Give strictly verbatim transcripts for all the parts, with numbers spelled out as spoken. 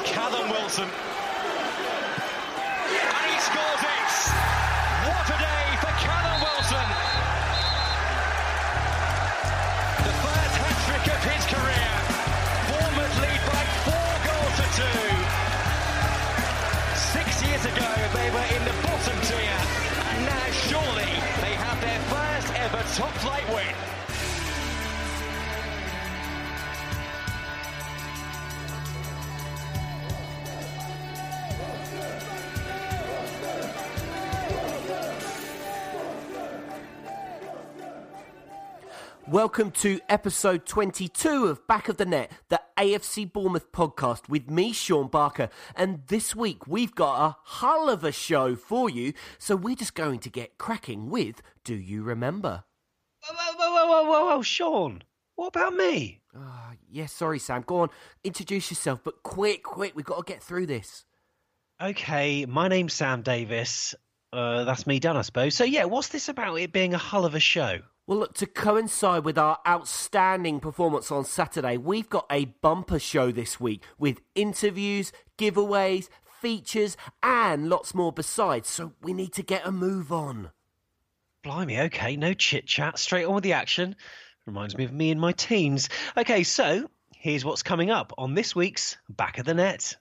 It's Callum Wilson. And he scores it! What a day for Callum Wilson! The first hat-trick of his career. Bournemouth lead by four goals to two. Six years ago, they were in the bottom tier. And now, surely, they have their first ever top-flight win. Welcome to episode twenty-two of Back of the Net, the A F C Bournemouth podcast with me, Sean Barker. And this week we've got a hull of a show for you, so we're just going to get cracking with Do You Remember? Whoa, whoa, whoa, whoa, whoa, whoa, Sean, what about me? Uh, yeah, sorry, Sam. Go on, introduce yourself, but quick, quick, we've got to get through this. Okay, my name's Sam Davis. Uh, that's me done, I suppose. So yeah, what's this about it being a hull of a show? Well, look, to coincide with our outstanding performance on Saturday, we've got a bumper show this week with interviews, giveaways, features, and lots more besides. So we need to get a move on. Blimey, okay, no chit-chat, straight on with the action. Reminds me of me in my teens. Okay, so here's what's coming up on this week's Back of the Net.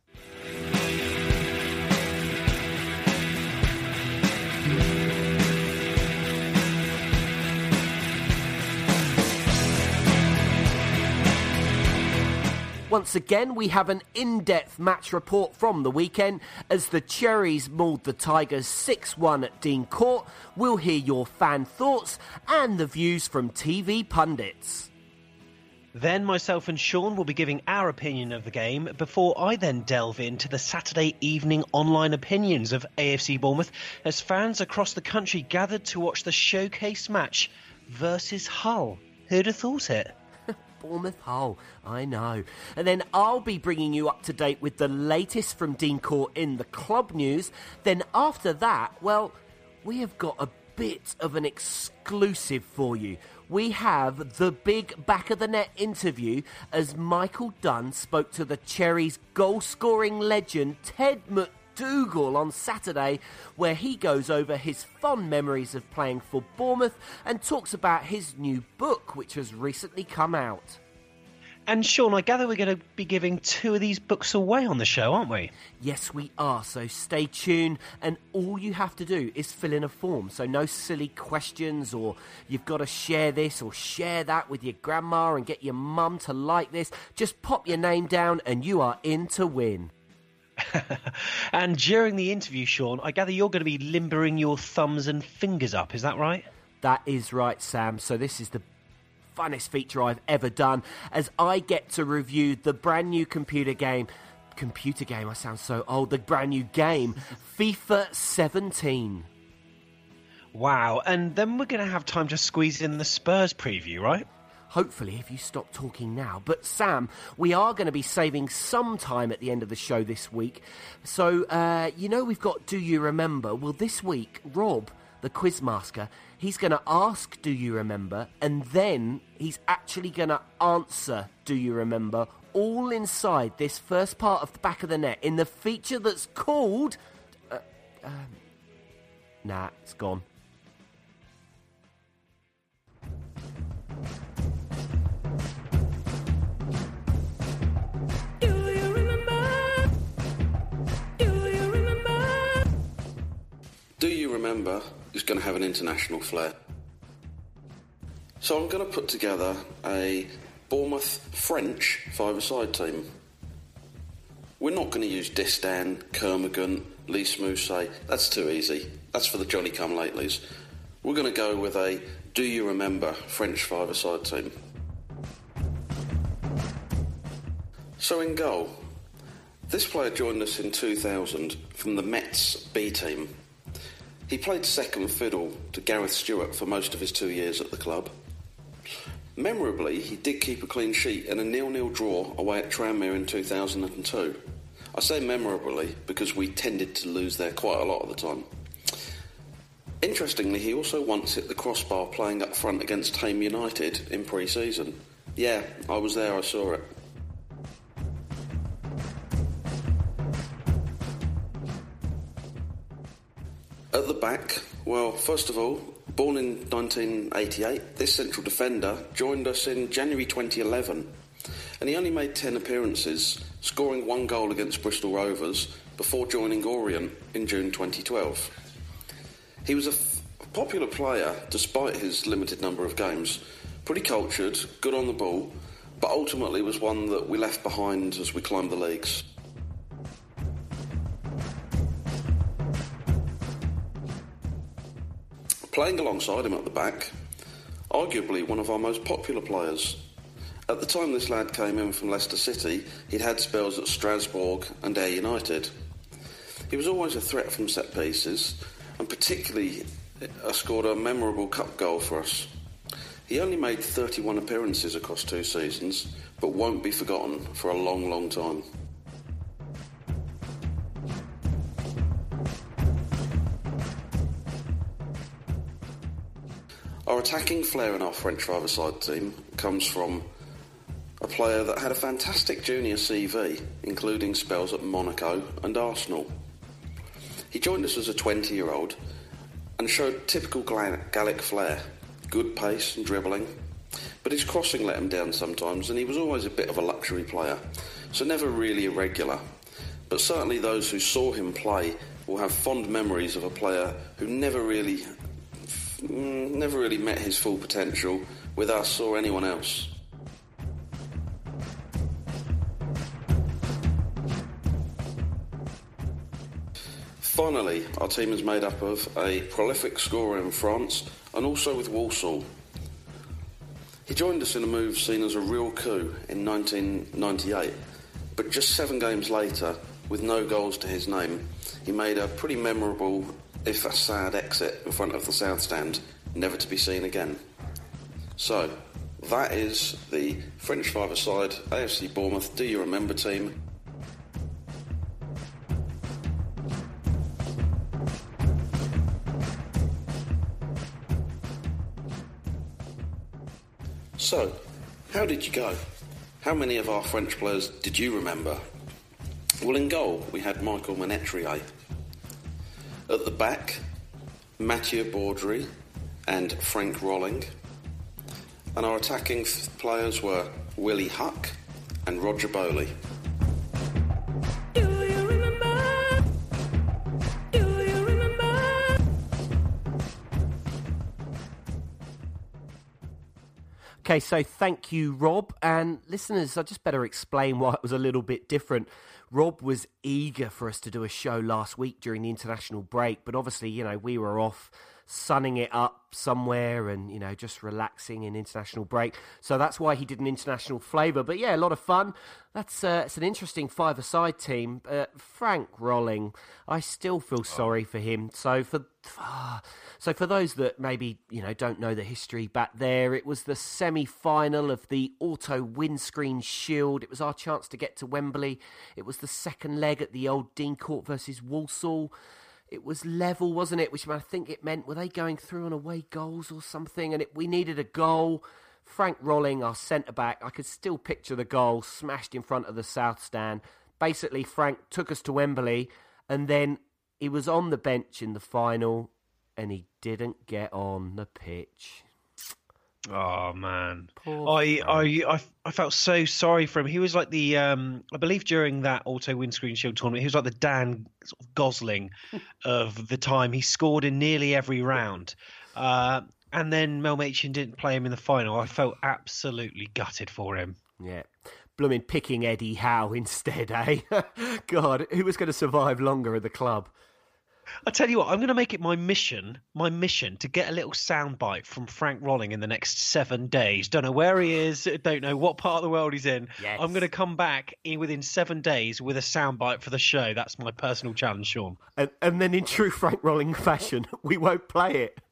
Once again, we have an in-depth match report from the weekend as the Cherries mauled the Tigers six one at Dean Court. We'll hear your fan thoughts and the views from T V pundits. Then myself and Sean will be giving our opinion of the game before I then delve into the Saturday evening online opinions of A F C Bournemouth as fans across the country gathered to watch the showcase match versus Hull. Who'd have thought it? Bournemouth Hull, I know. And then I'll be bringing you up to date with the latest from Dean Court in the club news. Then after that, well, we have got a bit of an exclusive for you. We have the big Back of the Net interview as Michael Dunn spoke to the Cherries goal-scoring legend Ted McDougall on Saturday, where he goes over his fond memories of playing for Bournemouth and talks about his new book, which has recently come out. And Sean, I gather we're going to be giving two of these books away on the show, aren't we? Yes, we are, so stay tuned, and all you have to do is fill in a form, so no silly questions or you've got to share this or share that with your grandma and get your mum to like this. Just pop your name down and you are in to win. And during the interview, Sean, I gather you're going to be limbering your thumbs and fingers up, is that right? That is right, Sam. So this is the funnest feature I've ever done as I get to review the brand new computer game. Computer game, I sound so old. The brand new game, FIFA seventeen. Wow, and then we're going to have time to squeeze in the Spurs preview, right? Hopefully, if you stop talking now. But Sam, we are going to be saving some time at the end of the show this week. So, uh, you know we've got Do You Remember? Well, this week, Rob, the quizmaster, he's going to ask Do You Remember? And then he's actually going to answer Do You Remember? All inside this first part of the Back of the Net in the feature that's called... Uh, um, nah, it's gone. Do You Remember is going to have an international flair. So I'm going to put together a Bournemouth French five-a-side team. We're not going to use Distan, Kermagant, Lys Mousset. That's too easy. That's for the Johnny-come-latelys. We're going to go with a Do You Remember French five-a-side team. So in goal, this player joined us in two thousand from the Mets B team. He played second fiddle to Gareth Stewart for most of his two years at the club. Memorably, he did keep a clean sheet in a nil-nil draw away at Tranmere in two thousand two. I say memorably because we tended to lose there quite a lot of the time. Interestingly, he also once hit the crossbar playing up front against Hayes United in pre-season. Yeah, I was there, I saw it. At the back, well, first of all, born in nineteen eighty-eight, this central defender joined us in January twenty eleven, and he only made ten appearances, scoring one goal against Bristol Rovers before joining Orient in June twenty twelve. He was a f- popular player despite his limited number of games, pretty cultured, good on the ball, but ultimately was one that we left behind as we climbed the leagues. Playing alongside him at the back, arguably one of our most popular players. At the time this lad came in from Leicester City, he'd had spells at Strasbourg and Ayr United. He was always a threat from set pieces, and particularly uh, scored a memorable cup goal for us. He only made thirty-one appearances across two seasons, but won't be forgotten for a long, long time. Our attacking flair in our French five-a-side team comes from a player that had a fantastic junior C V, including spells at Monaco and Arsenal. He joined us as a twenty-year-old and showed typical Gallic flair, good pace and dribbling, but his crossing let him down sometimes, and he was always a bit of a luxury player, so never really irregular. But certainly those who saw him play will have fond memories of a player who never really never really met his full potential with us or anyone else. Finally, our team is made up of a prolific scorer in France and also with Walsall. He joined us in a move seen as a real coup in nineteen ninety-eight, but just seven games later, with no goals to his name, he made a pretty memorable, if a sad, exit in front of the South Stand, never to be seen again. So, that is the French five-a-side A F C Bournemouth Do You Remember team. So, how did you go? How many of our French players did you remember? Well, in goal, we had Michael Menetrier. At the back, Mathieu Baudry and Frank Rolling. And our attacking th- players were Willie Huck and Roger Bowley. Do you remember? Do you remember? Okay, so thank you, Rob. And listeners, I just better explain why it was a little bit different. Rob was eager for us to do a show last week during the international break, but obviously, you know, we were off sunning it up somewhere and, you know, just relaxing in international break. So that's why he did an international flavour. But yeah, a lot of fun. That's uh, it's an interesting five-a-side team. Uh, Frank Rolling, I still feel sorry for him. So for uh, so for those that maybe, you know, don't know the history back there, it was the semi-final of the Auto Windscreen Shield. It was our chance to get to Wembley. It was the second leg at the old Dean Court versus Walsall. It was level, wasn't it? Which I think it meant, were they going through on away goals or something? And it, we needed a goal. Frank Rolling, our centre-back, I could still picture the goal, smashed in front of the South Stand. Basically, Frank took us to Wembley, and then he was on the bench in the final, and he didn't get on the pitch. Oh man, Poor I, I I I felt so sorry for him. He was like the um, I believe during that Auto Windscreen Shield tournament, he was like the Dan sort of Gosling of the time. He scored in nearly every round, uh, and then Mel Machin didn't play him in the final. I felt absolutely gutted for him. Yeah, blooming picking Eddie Howe instead, eh? God, who was going to survive longer at the club? I tell you what, I'm going to make it my mission, my mission to get a little soundbite from Frank Rolling in the next seven days. Don't know where he is, don't know what part of the world he's in. Yes. I'm going to come back in within seven days with a soundbite for the show. That's my personal challenge, Sean. And, and then in true Frank Rolling fashion, we won't play it.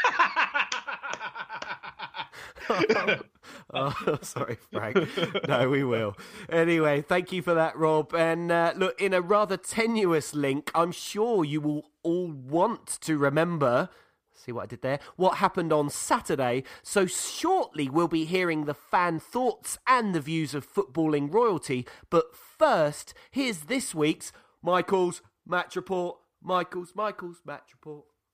Oh, sorry, Frank. No, we will. Anyway, thank you for that, Rob. And uh, look, in a rather tenuous link, I'm sure you will all want to remember, see what I did there, what happened on Saturday. So shortly we'll be hearing the fan thoughts and the views of footballing royalty. But first, here's this week's Michael's Match Report. Michael's, Michael's Match Report.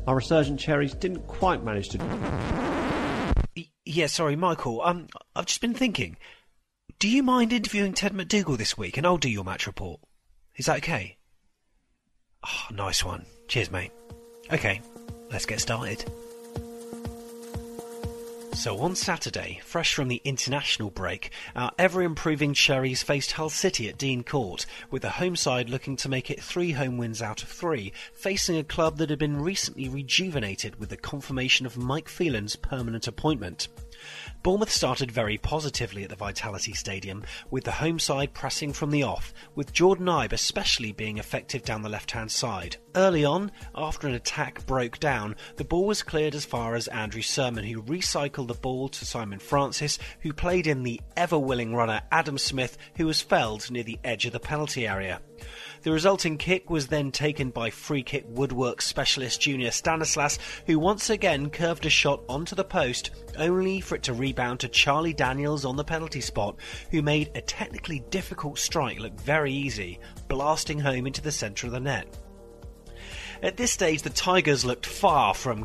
our resurgent Cherries didn't quite manage to... Y- yeah, sorry, Michael. Um, I've just been thinking. Do you mind interviewing Ted McDougall this week, and I'll do your match report? Is that okay? Oh, nice one. Cheers, mate. Okay, let's get started. So on Saturday, fresh from the international break, our ever-improving Cherries faced Hull City at Dean Court, with the home side looking to make it three home wins out of three, facing a club that had been recently rejuvenated with the confirmation of Mike Phelan's permanent appointment. Bournemouth started very positively at the Vitality Stadium, with the home side pressing from the off, with Jordan Ibe especially being effective down the left-hand side. Early on, after an attack broke down, the ball was cleared as far as Andrew Sermon, who recycled the ball to Simon Francis, who played in the ever-willing runner Adam Smith, who was felled near the edge of the penalty area. The resulting kick was then taken by free-kick woodwork specialist Junior Stanislas, who once again curved a shot onto the post, only for it to rebound to Charlie Daniels on the penalty spot, who made a technically difficult strike look very easy, blasting home into the centre of the net. At this stage, the Tigers looked far from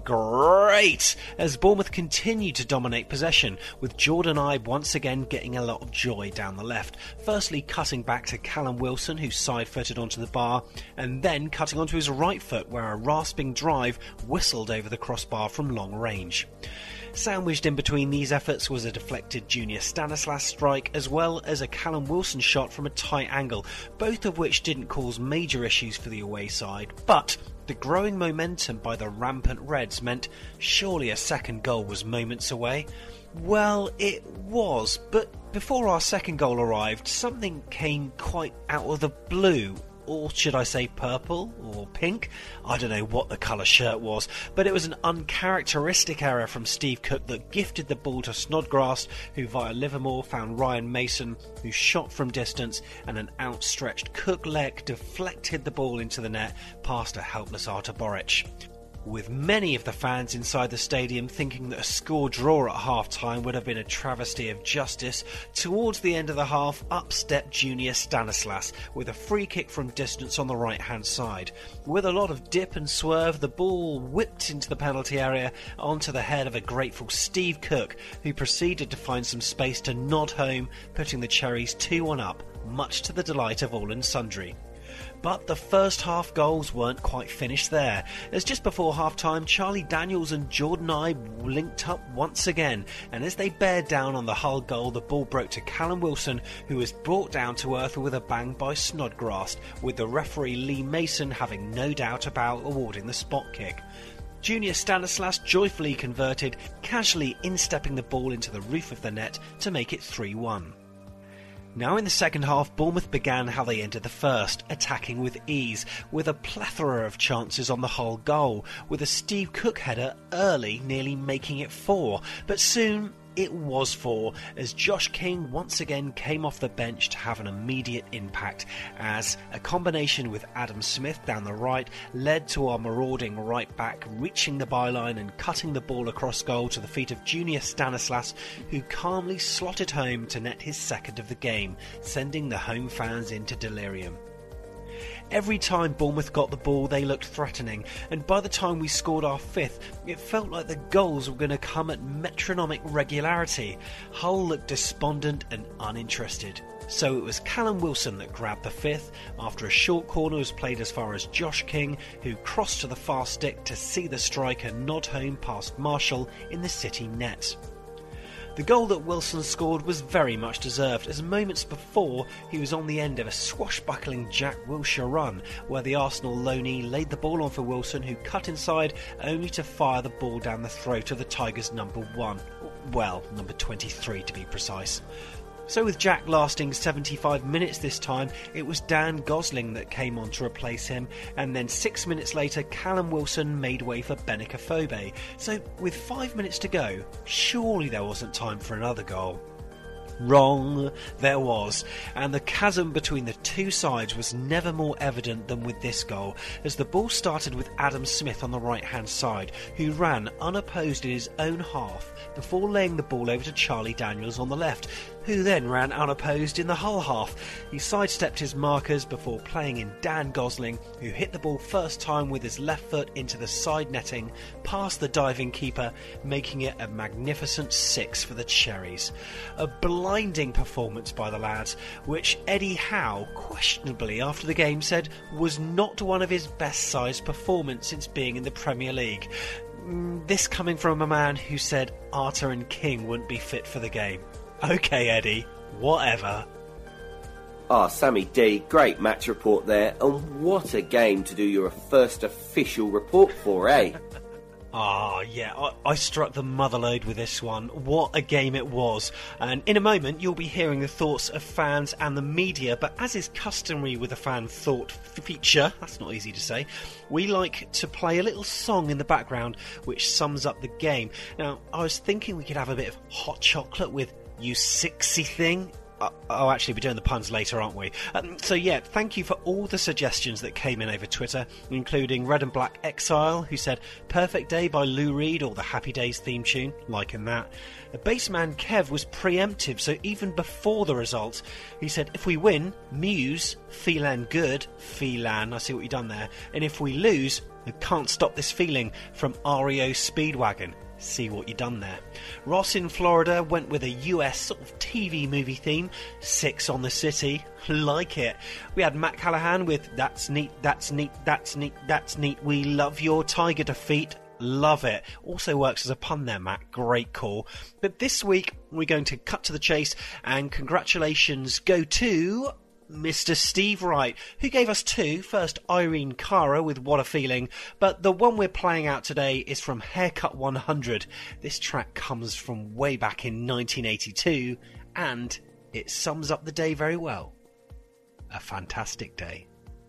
great as Bournemouth continued to dominate possession, with Jordan Ibe once again getting a lot of joy down the left, firstly cutting back to Callum Wilson, who side-footed onto the bar, and then cutting onto his right foot where a rasping drive whistled over the crossbar from long range. Sandwiched in between these efforts was a deflected Junior Stanislas strike, as well as a Callum Wilson shot from a tight angle, both of which didn't cause major issues for the away side, but the growing momentum by the rampant Reds meant surely a second goal was moments away. Well, it was, but before our second goal arrived, something came quite out of the blue. Or should I say purple or pink? I don't know what the colour shirt was, but it was an uncharacteristic error from Steve Cook that gifted the ball to Snodgrass, who via Livermore found Ryan Mason, who shot from distance, and an outstretched Cook leg deflected the ball into the net past a helpless Artur Boric. With many of the fans inside the stadium thinking that a score draw at half-time would have been a travesty of justice, towards the end of the half, up stepped Junior Stanislas with a free kick from distance on the right-hand side. With a lot of dip and swerve, the ball whipped into the penalty area onto the head of a grateful Steve Cook, who proceeded to find some space to nod home, putting the Cherries two one up, much to the delight of all and sundry. But the first half goals weren't quite finished there, as just before half-time Charlie Daniels and Jordan Ibe linked up once again, and as they bared down on the Hull goal, the ball broke to Callum Wilson, who was brought down to earth with a bang by Snodgrass, with the referee Lee Mason having no doubt about awarding the spot kick. Junior Stanislas joyfully converted, casually instepping the ball into the roof of the net to make it three one. Now in the second half, Bournemouth began how they entered the first, attacking with ease, with a plethora of chances on the Hull goal, with a Steve Cook header early nearly making it four, but soon it was four, as Josh King once again came off the bench to have an immediate impact, as a combination with Adam Smith down the right led to our marauding right back reaching the byline and cutting the ball across goal to the feet of Junior Stanislas, who calmly slotted home to net his second of the game, sending the home fans into delirium. Every time Bournemouth got the ball, they looked threatening, and by the time we scored our fifth, it felt like the goals were going to come at metronomic regularity. Hull looked despondent and uninterested. So it was Callum Wilson that grabbed the fifth, after a short corner was played as far as Josh King, who crossed to the far stick to see the striker nod home past Marshall in the City net. The goal that Wilson scored was very much deserved, as moments before he was on the end of a swashbuckling Jack Wilshere run, where the Arsenal loanee laid the ball on for Wilson, who cut inside only to fire the ball down the throat of the Tigers' number one. Well, number twenty-three to be precise. So with Jack lasting seventy-five minutes this time, it was Dan Gosling that came on to replace him, and then six minutes later Callum Wilson made way for Benik Afobe. So with five minutes to go, surely there wasn't time for another goal. Wrong, there was, and the chasm between the two sides was never more evident than with this goal, as the ball started with Adam Smith on the right hand side, who ran unopposed in his own half before laying the ball over to Charlie Daniels on the left. who then ran unopposed in the Hull half. He sidestepped his markers before playing in Dan Gosling, who hit the ball first time with his left foot into the side netting, past the diving keeper, making it a magnificent six for the Cherries. A blinding performance by the lads, which Eddie Howe, questionably after the game, said was not one of his best-sized performance since being in the Premier League. This coming from a man who said Arter and King wouldn't be fit for the game. OK, Eddie, whatever. Ah, Sammy D, great match report there, and what a game to do your first official report for, eh? Ah, yeah, I, I struck the motherlode with this one. What a game it was. And in a moment, you'll be hearing the thoughts of fans and the media, but as is customary with a fan thought f- feature, that's not easy to say, we like to play a little song in the background which sums up the game. Now, I was thinking we could have a bit of hot chocolate with You Sixy Thing. Uh, oh, actually, we're doing the puns later, aren't we? Um, so, yeah, thank you for all the suggestions that came in over Twitter, including Red and Black Exile, who said Perfect Day by Lou Reed, or the Happy Days theme tune, liking that. A bassman Kev was preemptive, so even before the results, he said, if we win, Muse, Feelan Good, Feelan, I see what you've done there, and if we lose, I Can't Stop This Feeling from R E O Speedwagon. See what you done there. Ross in Florida went with a U S sort of T V movie theme, Six on the City, like it. We had Matt Callahan with That's Neat, That's Neat, That's Neat, That's Neat, We Love Your Tiger Defeat, love it. Also works as a pun there, Matt, great call. But this week we're going to cut to the chase, and congratulations go to Mister Steve Wright, who gave us two. First, Irene Cara with What a Feeling, but the one we're playing out today is from Haircut one hundred. This track comes from way back in nineteen eighty-two, and it sums up the day very well. A fantastic day.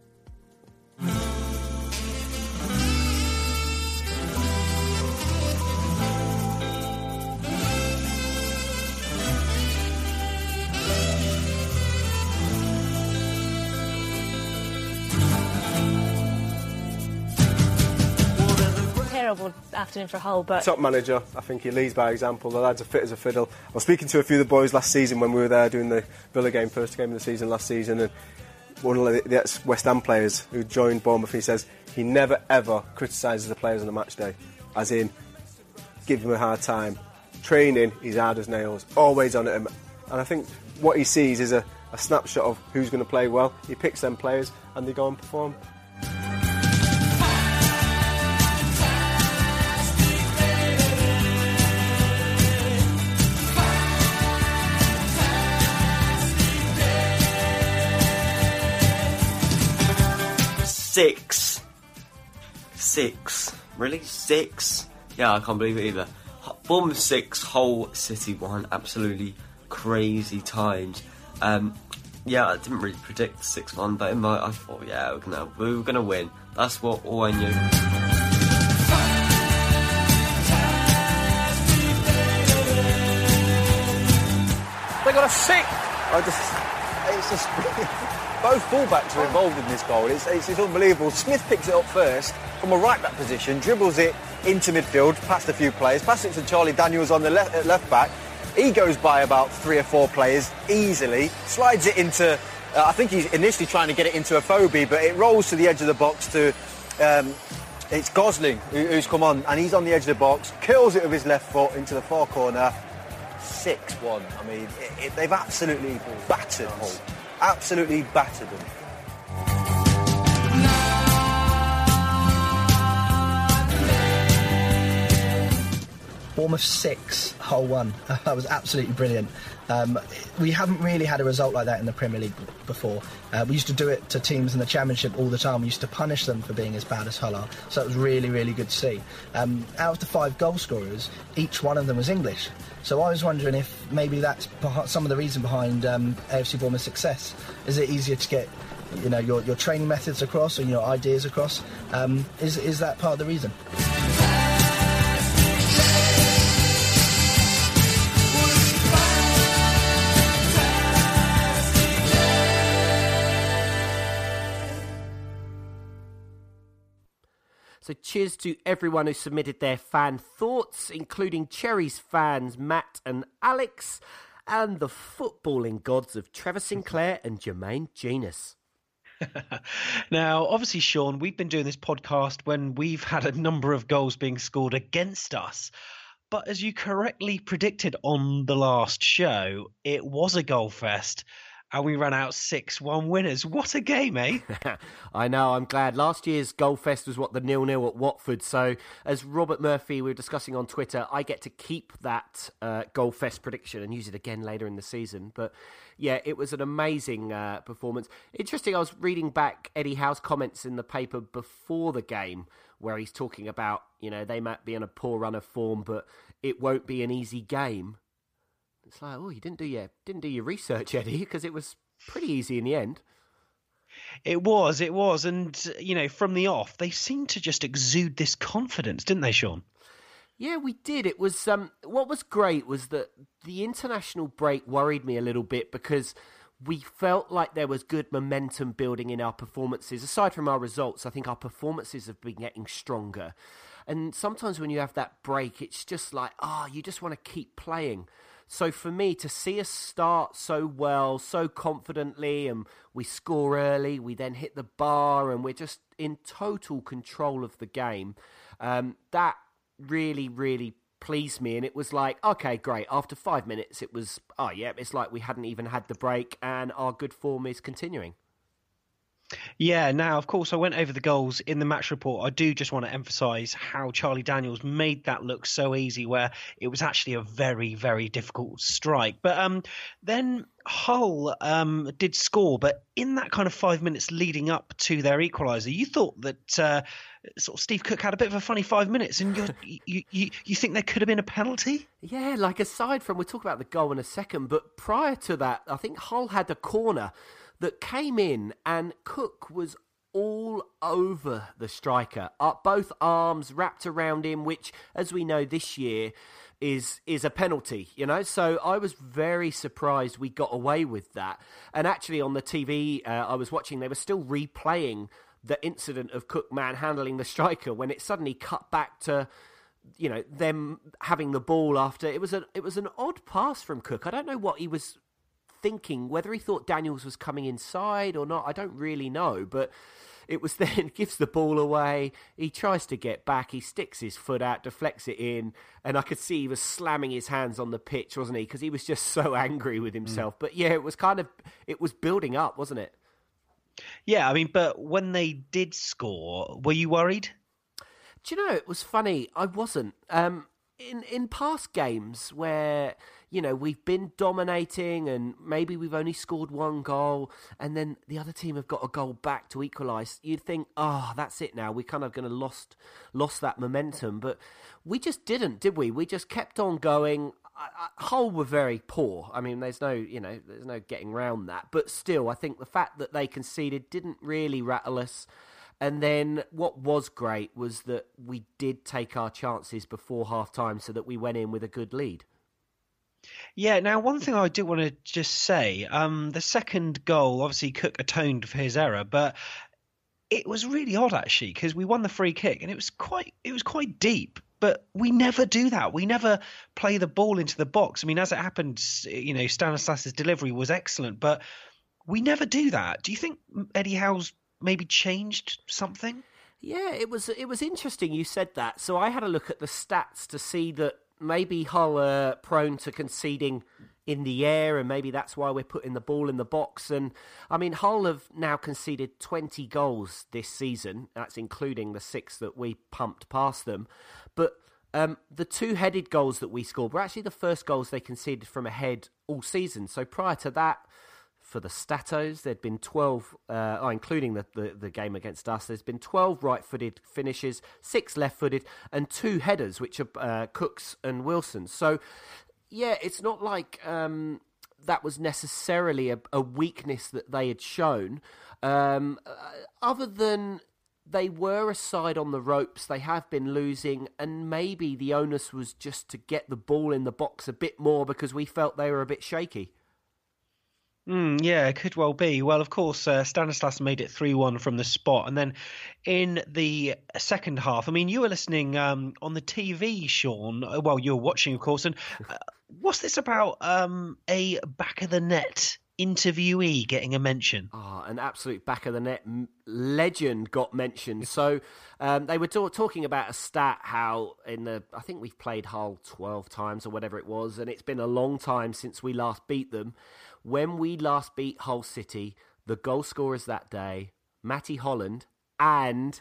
Terrible afternoon for Hull, but Top manager, I think he leads by example. The lads are fit as a fiddle. I was speaking to a few of the boys last season when we were there doing the Villa game, first game of the season last season, and one of the, the ex-West Ham players who joined Bournemouth, he says he never ever criticises the players on a match day, as in give them a hard time. Training, he's hard as nails, always on it, and I think what he sees is a, a snapshot of who's going to play well. He picks them players and they go and perform. Six. Six. Really? Six? Yeah, I can't believe it either. Bournemouth six, Hull City one. Absolutely crazy times. Um, yeah, I didn't really predict six one, but in my, I thought, yeah, we're gonna, we were going to win. That's what all I knew. They got a six. I just, it's just both fullbacks are involved in this goal. It's, it's, it's unbelievable. Smith picks it up first from a right back position, dribbles it into midfield, past a few players, passes it to Charlie Daniels on the left, left back. He goes by about three or four players easily, slides it into. Uh, I think he's initially trying to get it into a Phobie, but it rolls to the edge of the box to. Um, it's Gosling who, who's come on, and he's on the edge of the box, curls it with his left foot into the far corner. six one. I mean, it, it, they've absolutely battered Hull. Absolutely battered them. Bournemouth six, Hull one. That was absolutely brilliant. Um, we haven't really had a result like that in the Premier League before. Uh, we used to do it to teams in the Championship all the time. We used to punish them for being as bad as Hull are. So it was really, really good to see. Um, out of the five goal scorers, each one of them was English. So I was wondering if maybe that's some of the reason behind um, A F C Bournemouth's success. Is it easier to get, you know, your, your training methods across or your ideas across? Um, is is that part of the reason? So cheers to everyone who submitted their fan thoughts, including Cherries fans Matt and Alex. and the footballing gods of Trevor Sinclair and Jermaine Genius. Now, obviously, Sean, we've been doing this podcast when we've had a number of goals being scored against us. But as you correctly predicted on the last show, it was a goal fest. And we ran out six one winners. What a game, eh? I know, I'm glad. Last year's Goalfest was what, the nil-nil at Watford. So as Robert Murphy, we were discussing on Twitter, I get to keep that uh, Goalfest prediction and use it again later in the season. But yeah, it was an amazing uh, performance. Interesting, I was reading back Eddie Howe's comments in the paper before the game where he's talking about, you know, they might be in a poor run of form, but it won't be an easy game. It's like, oh, you didn't do your didn't do your research, Eddie, because it was pretty easy in the end. It was, it was, and you know, from the off, they seemed to just exude this confidence, didn't they, Sean? Yeah, we did. It was um, what was great was that the international break worried me a little bit because we felt like there was good momentum building in our performances. Aside from our results, I think our performances have been getting stronger. And sometimes when you have that break, it's just like, ah, oh, you just want to keep playing. So for me, to see us start so well, so confidently, and we score early, we then hit the bar, and we're just in total control of the game, um, that really, really pleased me. And it was like, okay, great. After five minutes, it was, oh yeah, it's like we hadn't even had the break, and our good form is continuing. Yeah, now, of course, I went over the goals in the match report. I do just want to emphasise how Charlie Daniels made that look so easy, where it was actually a very, very difficult strike. But um, then Hull um, did score, but in that kind of five minutes leading up to their equaliser, you thought that uh, sort of Steve Cook had a bit of a funny five minutes, and you're, you, you you think there could have been a penalty? Yeah, like aside from, we'll talk about the goal in a second, but prior to that, I think Hull had a corner that came in and Cook was all over the striker, up both arms wrapped around him, which, as we know this year, is is a penalty, you know. So I was very surprised we got away with that. And actually on the T V uh, I was watching, they were still replaying the incident of Cook manhandling the striker when it suddenly cut back to, you know, them having the ball after. It was a it was an odd pass from Cook. I don't know what he was thinking, whether he thought Daniels was coming inside or not, I don't really know, but it was then gives the ball away, he tries to get back, he sticks his foot out, deflects it in, and I could see he was slamming his hands on the pitch, wasn't he, because he was just so angry with himself. Mm. But yeah, it was kind of, it was building up, wasn't it? Yeah, I mean, but when they did score, were you worried? Do you know, it was funny, I wasn't. Um, in, in past games where, you know, we've been dominating and maybe we've only scored one goal and then the other team have got a goal back to equalise, you'd think, oh, that's it now. We're kind of going to lost lost that momentum. But we just didn't, did we? We just kept on going. I, I, Hull were very poor. I mean, there's no, you know, there's no getting round that. But still, I think the fact that they conceded didn't really rattle us. And then what was great was that we did take our chances before half-time so that we went in with a good lead. Yeah, now one thing I do want to just say, um, the second goal, obviously Cook atoned for his error, but it was really odd actually because we won the free kick and it was quite it was quite deep, but we never do that. We never play the ball into the box. I mean, as it happened, you know, Stanislas's delivery was excellent, but we never do that. Do you think Eddie Howe's maybe changed something? Yeah, it was it was interesting you said that. So I had a look at the stats to see that maybe Hull are prone to conceding in the air, and maybe that's why we're putting the ball in the box. And I mean, Hull have now conceded twenty goals this season. That's including the six that we pumped past them. But um, the two-headed goals that we scored were actually the first goals they conceded from a head all season. So prior to that, for the Statos, there'd been twelve, uh, oh, including the, the, the game against us, there's been twelve right-footed finishes, six left-footed, and two headers, which are uh, Cook's and Wilson's. So, yeah, it's not like um, that was necessarily a, a weakness that they had shown. Um, uh, other than they were a side on the ropes, they have been losing, and maybe the onus was just to get the ball in the box a bit more because we felt they were a bit shaky. Mm, yeah, it could well be. Well, of course, uh, Stanislas made it three one from the spot. And then in the second half, I mean, you were listening um, on the T V, Sean. Well, you were watching, of course. And uh, What's this about um, a back of the net interviewee getting a mention? Oh, an absolute back of the net m- legend got mentioned. So um, they were ta- talking about a stat how in the, I think we've played Hull twelve times or whatever it was, and it's been a long time since we last beat them. When we last beat Hull City, the goal scorers that day, Matty Holland and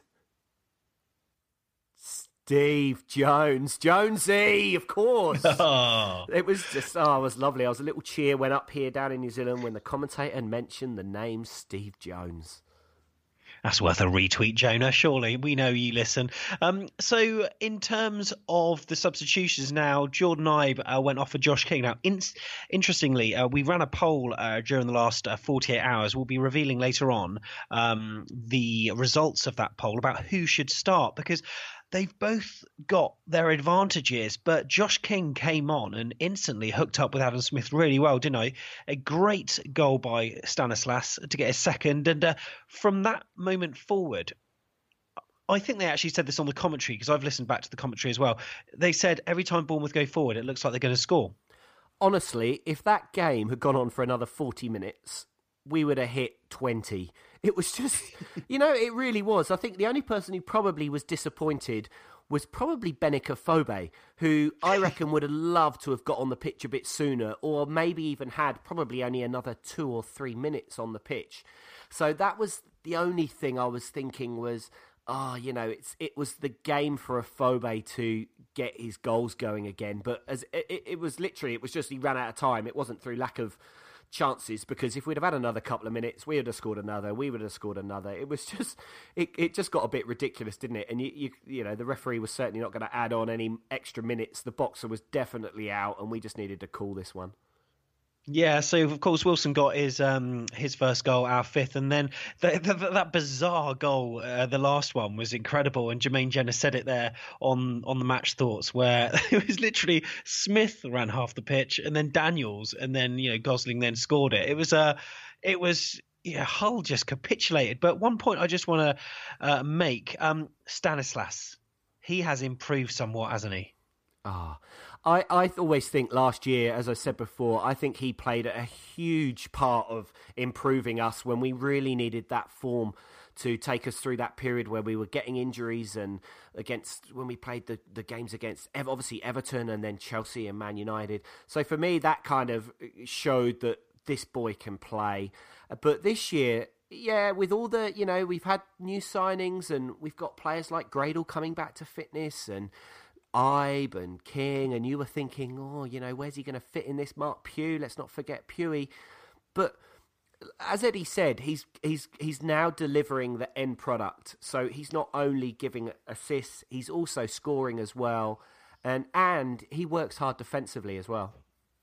Steve Jones. Jonesy, of course. Oh. It was just, oh, it was lovely. I was a little cheer went up here down in New Zealand when the commentator mentioned the name Steve Jones. That's worth a retweet, Jonah. Surely we know you listen. Um, so, in terms of the substitutions now, Jordan Ibe uh, went off for Josh King. Now, in- interestingly, uh, we ran a poll uh, during the last uh, forty-eight hours. We'll be revealing later on um, the results of that poll about who should start, because they've both got their advantages, but Josh King came on and instantly hooked up with Adam Smith really well, didn't I? A great goal by Stanislas to get his second, and uh, from that moment forward, I think they actually said this on the commentary, because I've listened back to the commentary as well. They said every time Bournemouth go forward, it looks like they're going to score. Honestly, if that game had gone on for another forty minutes, we would have hit twenty. It was just, you know, it really was. I think the only person who probably was disappointed was probably Benica Fobe, who I reckon would have loved to have got on the pitch a bit sooner, or maybe even had probably only another two or three minutes on the pitch. So that was the only thing I was thinking was, oh, you know, it's it was the game for a Fobe to get his goals going again. But as it, it was literally, it was just he ran out of time. It wasn't through lack of chances, because if we'd have had another couple of minutes, we would have scored another, we would have scored another. It was just, it, it just got a bit ridiculous, didn't it? And you, you, you know, the referee was certainly not going to add on any extra minutes. The boxer was definitely out, and we just needed to call this one. Yeah, so of course Wilson got his um, his first goal, our fifth, and then the, the, that bizarre goal, uh, the last one, was incredible. And Jermaine Jenner said it there on on the Match Thoughts, where it was literally Smith ran half the pitch, and then Daniels, and then you know Gosling then scored it. It was a, uh, it was yeah, Hull just capitulated. But one point I just want to uh, make, um, Stanislas, he has improved somewhat, hasn't he? Ah, I, I always think last year, as I said before, I think he played a huge part of improving us when we really needed that form to take us through that period where we were getting injuries, and against when we played the, the games against obviously Everton and then Chelsea and Man United. So for me, that kind of showed that this boy can play. But this year, yeah, with all the, you know, we've had new signings and we've got players like Gradle coming back to fitness and Ibe and King, and you were thinking, oh, you know, where's he going to fit in this? Mark Pugh, let's not forget Pewey. But as Eddie said, he's he's he's now delivering the end product. So he's not only giving assists, he's also scoring as well, and and he works hard defensively as well.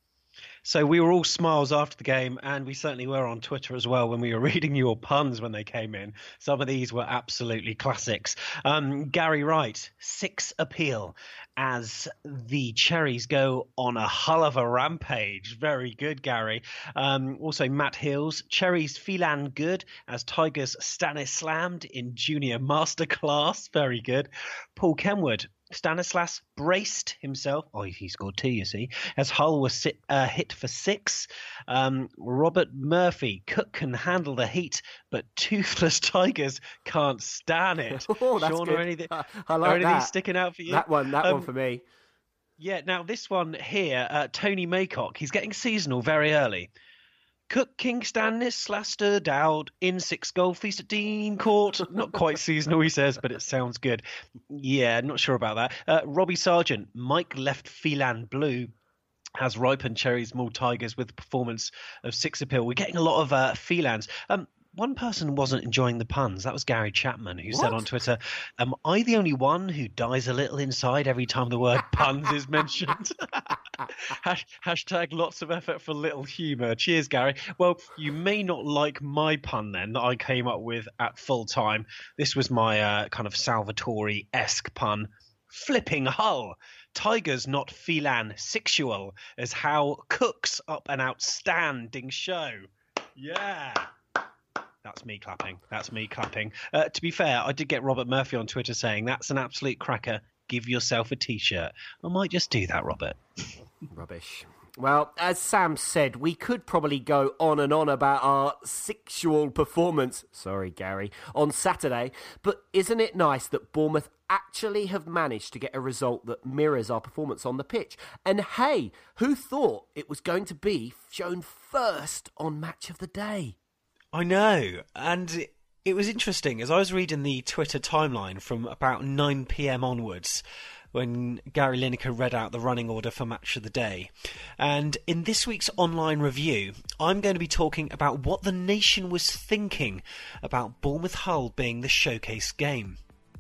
So we were all smiles after the game, and we certainly were on Twitter as well when we were reading your puns when they came in. Some of these were absolutely classics. Um, Gary Wright, six appeal as the Cherries go on a hull of a rampage. Very good, Gary. Um, also, Matt Hills, Cherries Phelan good as Tigers Stanislammed in junior masterclass. Very good. Paul Kenwood, Stanislas braced himself. Oh, he scored two, you see, as Hull was sit, uh, hit for six. Um, Robert Murphy, Cook can handle the heat, but Toothless Tigers can't stand it. Oh, that's Sean, good. Or anything, I, I like or anything that. sticking out for you? That one, that um, one for me. Yeah, now this one here, uh, Tony Maycock, he's getting seasonal very early. Cook, King, Stanislas stood out in six goal feast at Dean Court. Not quite seasonal, he says, but it sounds good. Yeah, not sure about that. Uh, Robbie Sargent, Mike left Phelan blue, has ripened Cherries Mauled Tigers with the performance of six appeal. We're getting a lot of uh, Phelans. Um, one person wasn't enjoying the puns. That was Gary Chapman, who What? said on Twitter, am I the only one who dies a little inside every time the word puns is mentioned? Hash, hashtag lots of effort for little humour. Cheers, Gary. Well, you may not like my pun then that I came up with at full time. This was my uh, kind of Salvatore-esque pun. Flipping Hull. Tigers not Phelan sexual as how Cook's up an outstanding show. Yeah. That's me clapping. That's me clapping. Uh, to be fair, I did get Robert Murphy on Twitter saying, that's an absolute cracker. Give yourself a T-shirt. I might just do that, Robert. Rubbish. Well, as Sam said, we could probably go on and on about our sexual performance, sorry Gary, on Saturday, but isn't it nice that Bournemouth actually have managed to get a result that mirrors our performance on the pitch? And hey, who thought it was going to be shown first on Match of the Day? I know, and it was interesting as I was reading the Twitter timeline from about nine p.m. onwards when Gary Lineker read out the running order for Match of the Day. And in this week's online review, I'm going to be talking about what the nation was thinking about Bournemouth Hull being the showcase game.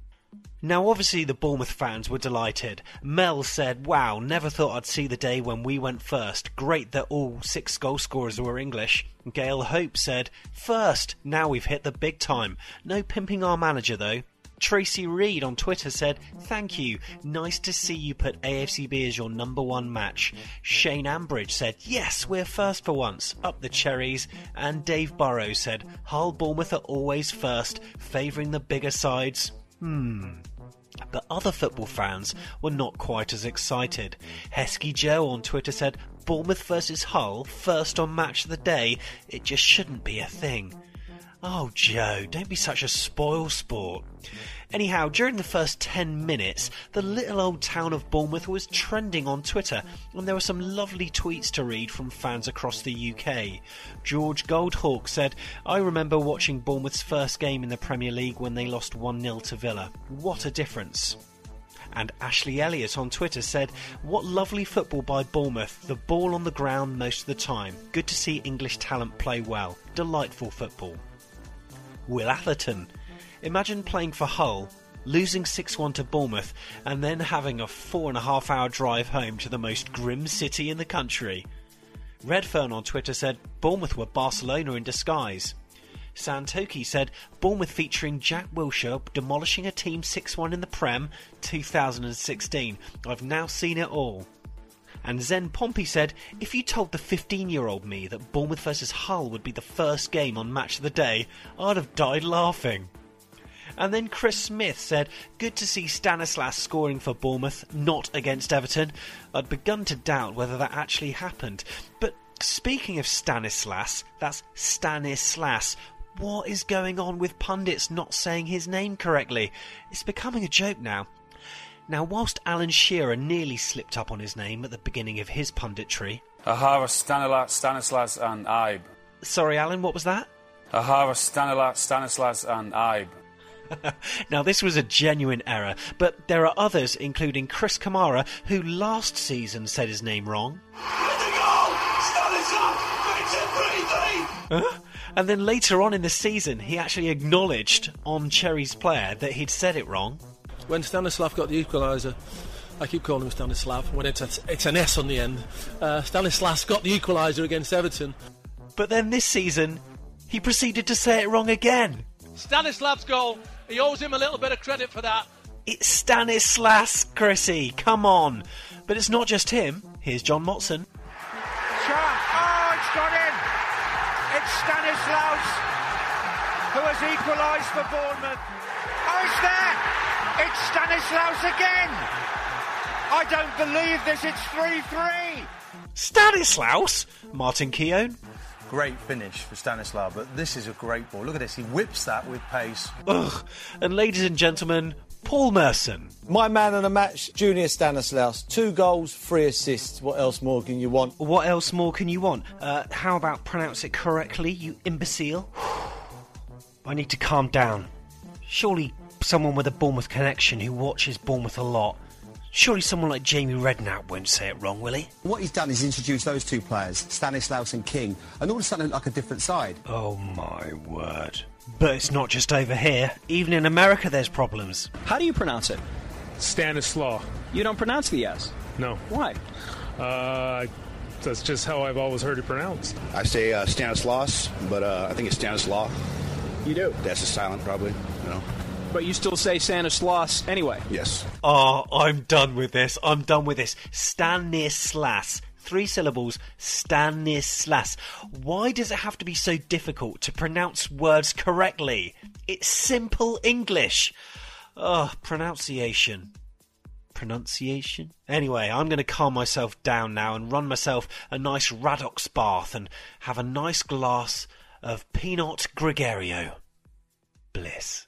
Now, obviously, the Bournemouth fans were delighted. Mel said, wow, never thought I'd see the day when we went first. Great that all six goal scorers were English. Gail Hope said, first, now we've hit the big time. No pimping our manager, though. Tracy Reed on Twitter said, thank you, nice to see you put A F C B as your number one match. Shane Ambridge said, yes, we're first for once, up the cherries. And Dave Burrows said, Hull Bournemouth are always first, favouring the bigger sides. Hmm. But other football fans were not quite as excited. Heskey Joe on Twitter said, Bournemouth versus Hull, first on Match of the Day, it just shouldn't be a thing. Oh, Joe, don't be such a spoil sport. Anyhow, during the first ten minutes, the little old town of Bournemouth was trending on Twitter, and there were some lovely tweets to read from fans across the U K. George Goldhawk said, I remember watching Bournemouth's first game in the Premier League when they lost one nil to Villa. What a difference. And Ashley Elliott on Twitter said, what lovely football by Bournemouth, the ball on the ground most of the time. Good to see English talent play well. Delightful football. Will Atherton. Imagine playing for Hull, losing six one to Bournemouth, and then having a four and a half hour drive home to the most grim city in the country. Redfern on Twitter said, Bournemouth were Barcelona in disguise. Santoki said, Bournemouth featuring Jack Wilshere demolishing a team six one in the Prem two thousand sixteen. I've now seen it all. And Zen Pompey said, if you told the fifteen-year-old me that Bournemouth versus Hull would be the first game on Match of the Day, I'd have died laughing. And then Chris Smith said, good to see Stanislas scoring for Bournemouth, not against Everton. I'd begun to doubt whether that actually happened. But speaking of Stanislas, that's Stanislas. What is going on with pundits not saying his name correctly? It's becoming a joke now. Now, whilst Alan Shearer nearly slipped up on his name at the beginning of his punditry... Ahara, Stanislas, Stanislas and Ibe. Sorry, Alan, what was that? Ahara, Stanislas, Stanislas and Ibe. Now, this was a genuine error, but there are others, including Chris Kamara, who last season said his name wrong. Huh? And then later on in the season, he actually acknowledged on Cherry's player that he'd said it wrong. When Stanislav got the equaliser, I keep calling him Stanislav when it's, a, it's an S on the end, uh, Stanislas got the equaliser against Everton. But then this season, he proceeded to say it wrong again. Stanislav's goal, he owes him a little bit of credit for that. It's Stanislas, Chrissy, come on. But it's not just him. Here's John Motson. Oh, it's gone in. It's Stanislas who has equalised for Bournemouth. Oh, it's there. It's Stanislas again. I don't believe this. It's three three. Stanislas? Martin Keown? Great finish for Stanislav, but this is a great ball. Look at this. He whips that with pace. Ugh. And ladies and gentlemen, Paul Merson. My man of the match, Junior Stanislas. Two goals, three assists. What else more can you want? What else more can you want? Uh, how about pronounce it correctly, you imbecile? I need to calm down. Surely someone with a Bournemouth connection who watches Bournemouth a lot, surely someone like Jamie Redknapp won't say it wrong, will he? What he's done is introduce those two players, Stanislas and King, and all of a sudden look like a different side. Oh my word. But it's not just over here. Even in America there's problems. How do you pronounce it? Stanislaw. You don't pronounce the S? No. Why? Uh, that's just how I've always heard it pronounced. I say uh, Stanislas, but uh, I think it's Stanislaw. You do? That's a silent, probably, you know. But you still say Stanislas anyway? Yes. Oh, I'm done with this. I'm done with this. Stanislas. Three syllables. Stanislas. Why does it have to be so difficult to pronounce words correctly? It's simple English. Oh, pronunciation. pronunciation. Anyway, I'm going to calm myself down now and run myself a nice Radox bath and have a nice glass of Pinot Gregario. Bliss.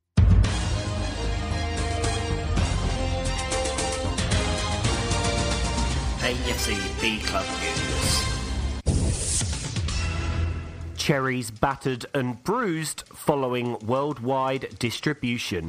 A F C B Club News. Cherries battered and bruised following worldwide distribution.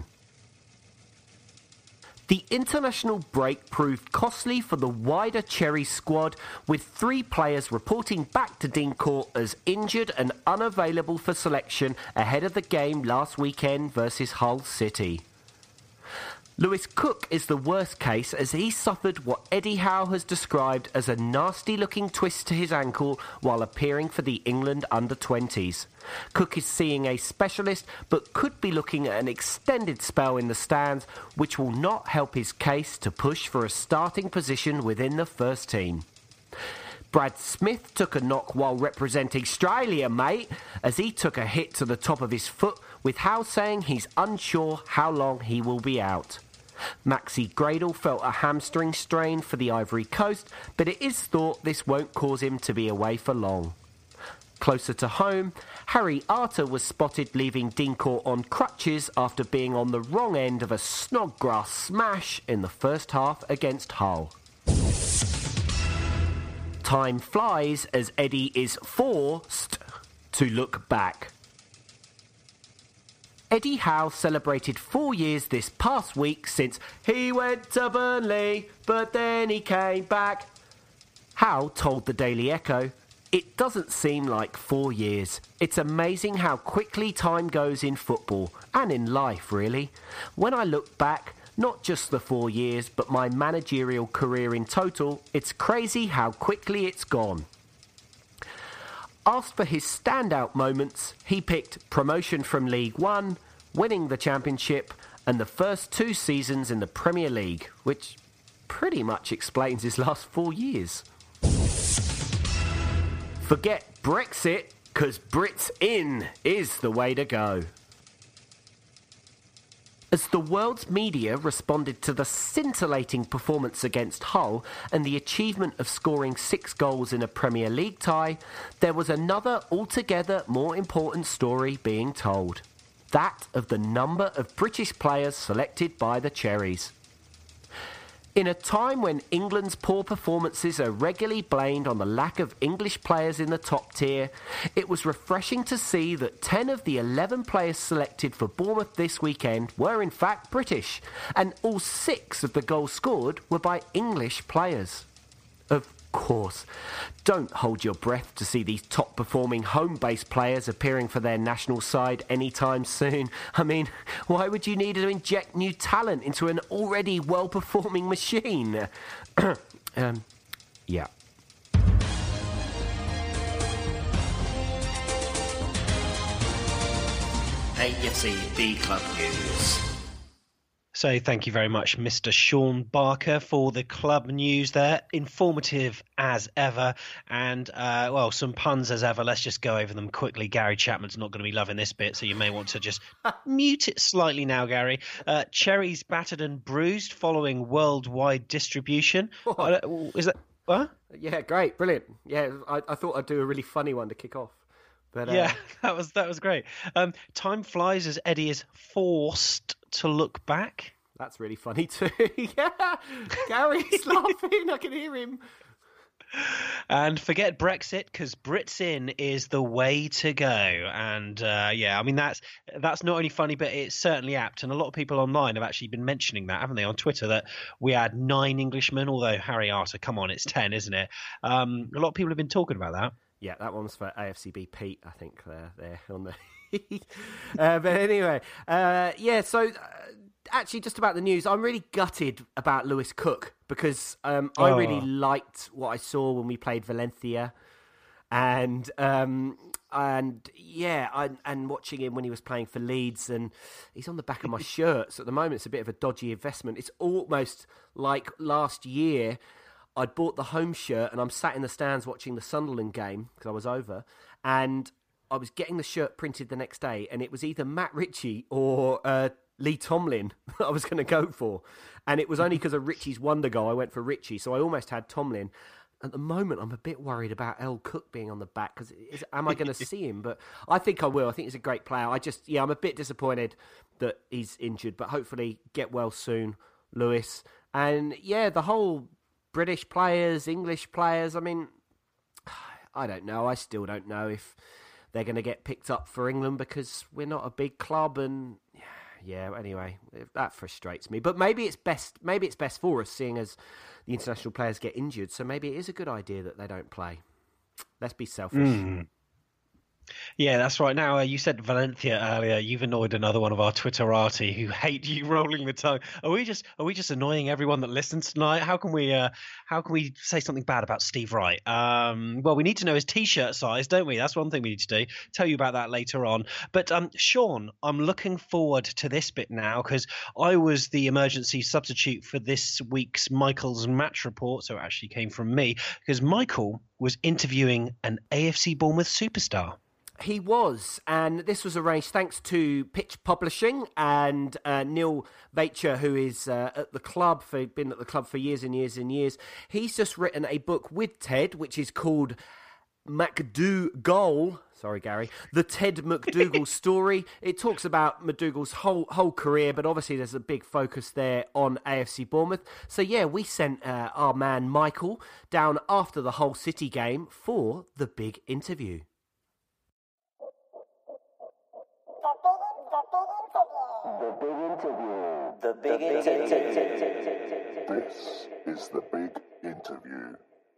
The international break proved costly for the wider Cherry squad, with three players reporting back to Dean Court as injured and unavailable for selection ahead of the game last weekend versus Hull City. Lewis Cook is the worst case, as he suffered what Eddie Howe has described as a nasty-looking twist to his ankle while appearing for the England under twenties. Cook is seeing a specialist, but could be looking at an extended spell in the stands, which will not help his case to push for a starting position within the first team. Brad Smith took a knock while representing Australia, mate, as he took a hit to the top of his foot, with Howe saying he's unsure how long he will be out. Maxi Gradle felt a hamstring strain for the Ivory Coast, but it is thought this won't cause him to be away for long. Closer to home, Harry Arter was spotted leaving Dean Court on crutches after being on the wrong end of a Snodgrass smash in the first half against Hull. Time flies as Eddie is forced to look back. Eddie Howe celebrated four years this past week since he went to Burnley, but then he came back. Howe told the Daily Echo, "It doesn't seem like four years. It's amazing how quickly time goes in football, and in life, really. When I look back, not just the four years, but my managerial career in total, it's crazy how quickly it's gone." Asked for his standout moments, he picked promotion from League One, winning the championship, and the first two seasons in the Premier League, which pretty much explains his last four years. Forget Brexit, 'cause Brits in is the way to go. As the world's media responded to the scintillating performance against Hull and the achievement of scoring six goals in a Premier League tie, there was another altogether more important story being told. That of the number of British players selected by the Cherries. In a time when England's poor performances are regularly blamed on the lack of English players in the top tier, it was refreshing to see that ten of the eleven players selected for Bournemouth this weekend were in fact British, and all six of the goals scored were by English players. Of course, don't hold your breath to see these top-performing home-based players appearing for their national side anytime soon. I mean, why would you need to inject new talent into an already well-performing machine? um, yeah. A F C B Club News. So thank you very much, Mister Sean Barker, for the club news there. Informative as ever, and, uh, well, some puns as ever. Let's just go over them quickly. Gary Chapman's not going to be loving this bit, so you may want to just mute it slightly now, Gary. Uh, cherries battered and bruised following worldwide distribution. Uh, is that... What? Yeah, great, brilliant. Yeah, I, I thought I'd do a really funny one to kick off. But, uh... yeah, that was that was great. Um, time flies as Eddie is forced to look back. That's really funny too. Yeah, Gary's laughing. I can hear him. And forget Brexit, because Brits in is the way to go. And uh, yeah, I mean that's that's not only funny, but it's certainly apt. And a lot of people online have actually been mentioning that, haven't they, on Twitter? That we had nine Englishmen, although Harry Arter, come on, it's ten, isn't it? Um, a lot of people have been talking about that. Yeah, that one's for A F C B Pete, I think, there, there on the... uh, but anyway, uh, yeah, so... Uh, Actually, just about the news, I'm really gutted about Lewis Cook because um, I Oh. really liked what I saw when we played Valencia, and um, and yeah, I, and watching him when he was playing for Leeds, and he's on the back of my shirt. So at the moment, it's a bit of a dodgy investment. It's almost like last year. I'd bought the home shirt, and I'm sat in the stands watching the Sunderland game because I was over, and I was getting the shirt printed the next day, and it was either Matt Ritchie or uh, Lee Tomlin that I was going to go for. And it was only because of Richie's wonder goal I went for Richie. So I almost had Tomlin. At the moment, I'm a bit worried about El Cook being on the back because am I going to see him? But I think I will. I think he's a great player. I just, yeah, I'm a bit disappointed that he's injured, but hopefully get well soon, Lewis. And yeah, the whole British players, English players, I mean, I don't know. I still don't know if they're going to get picked up for England because we're not a big club and... Yeah, anyway, that frustrates me. But maybe it's best maybe it's best for us, seeing as the international players get injured. So maybe it is a good idea that they don't play. Let's be selfish. Mm. Yeah, that's right. Now, uh, you said Valencia earlier. You've annoyed another one of our Twitterati who hate you rolling the tongue. Are we just are we just annoying everyone that listens tonight? How can we uh, how can we say something bad about Steve Wright? Um, well, we need to know his T-shirt size, don't we? That's one thing we need to do. Tell you about that later on. But um, Sean, I'm looking forward to this bit now because I was the emergency substitute for this week's Michael's match report, so it actually came from me because Michael was interviewing an A F C Bournemouth superstar. He was, and this was arranged thanks to Pitch Publishing and uh, Neil Vacher, who is uh, at the club, for been at the club for years and years and years. He's just written a book with Ted, which is called McDougall. Sorry, Gary. The Ted McDougall Story. It talks about McDougall's whole whole career, but obviously there's a big focus there on A F C Bournemouth. So yeah, we sent uh, our man Michael down after the Hull City game for the big interview. The big interview. The big interview. This is the big interview.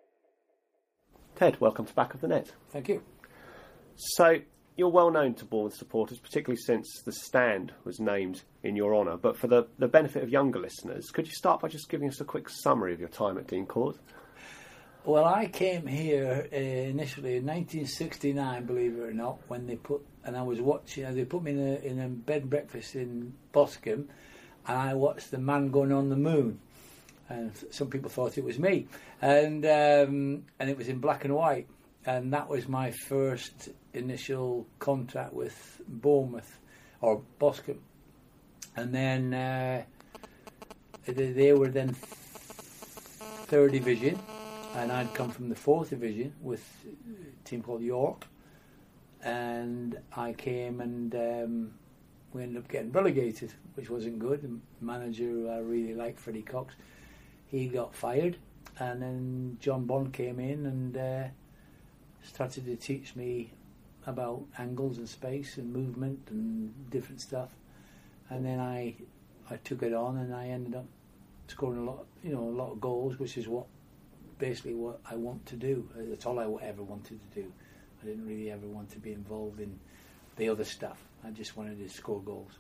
Ted, welcome to Back of the Net. Thank you. So, you're well known to Bournemouth supporters, particularly since the stand was named in your honour. But for the, the benefit of younger listeners, could you start by just giving us a quick summary of your time at Dean Court? Well, I came here uh, initially in nineteen sixty-nine, believe it or not, when they put, and I was watching, they put me in a, in a bed and breakfast in Boscombe, and I watched The Man Going on the Moon. And some people thought it was me. And um, and it was in black and white. And that was my first initial contact with Bournemouth, or Boscombe. And then uh, they, they were then third division. And I'd come from the fourth division with a team called York. And I came and um, we ended up getting relegated, which wasn't good. The manager who I really liked, Freddie Cox, he got fired. And then John Bond came in and uh, started to teach me about angles and space and movement and different stuff. And then I I took it on and I ended up scoring a lot, you know, a lot of goals, which is what basically what I want to do. That's all I ever wanted to do. I didn't really ever want to be involved in the other stuff. I just wanted to score goals.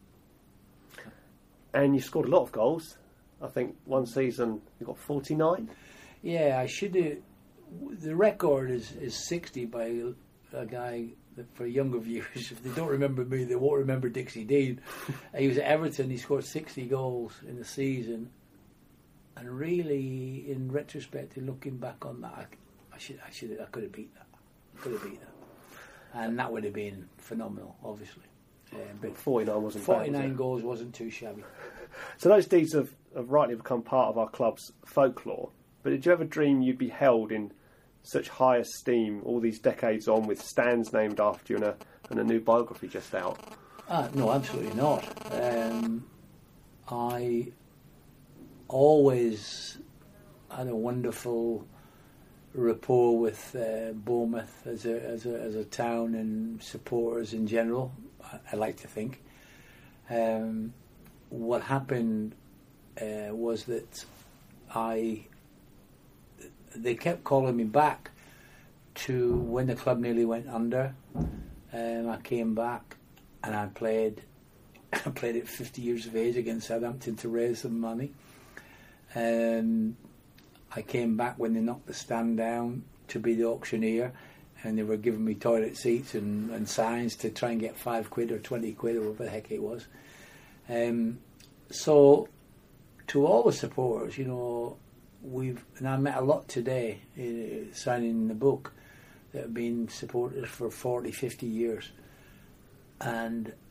And you scored a lot of goals. I think one season you got forty-nine. Yeah, I should have. The record is, is sixty by a guy that, for younger viewers, if they don't remember me, they won't remember Dixie Dean. He was at Everton. He scored sixty goals in the season. And really, in retrospect, and looking back on that, I, I should, I should, I could have beat that. I could have beat that, and that would have been phenomenal, obviously. Um, but forty-nine wasn't forty-nine bad, was it? goals wasn't too shabby. So those deeds have, have rightly become part of our club's folklore. But did you ever dream you'd be held in such high esteem all these decades on, with stands named after you and a, and a new biography just out? Uh, no, absolutely not. Um, I always had a wonderful rapport with uh, Bournemouth as a, as a as a town and supporters in general. I, I like to think. Um, what happened uh, was that I they kept calling me back to when the club nearly went under. Um, I came back and I played. I played at fifty years of age against Southampton to raise some money. Um, I came back when they knocked the stand down to be the auctioneer, and they were giving me toilet seats and, and signs to try and get five quid or twenty quid or whatever the heck it was. Um, so, to all the supporters, you know, we've and I met a lot today uh, signing the book that have been supporters for forty, fifty years, and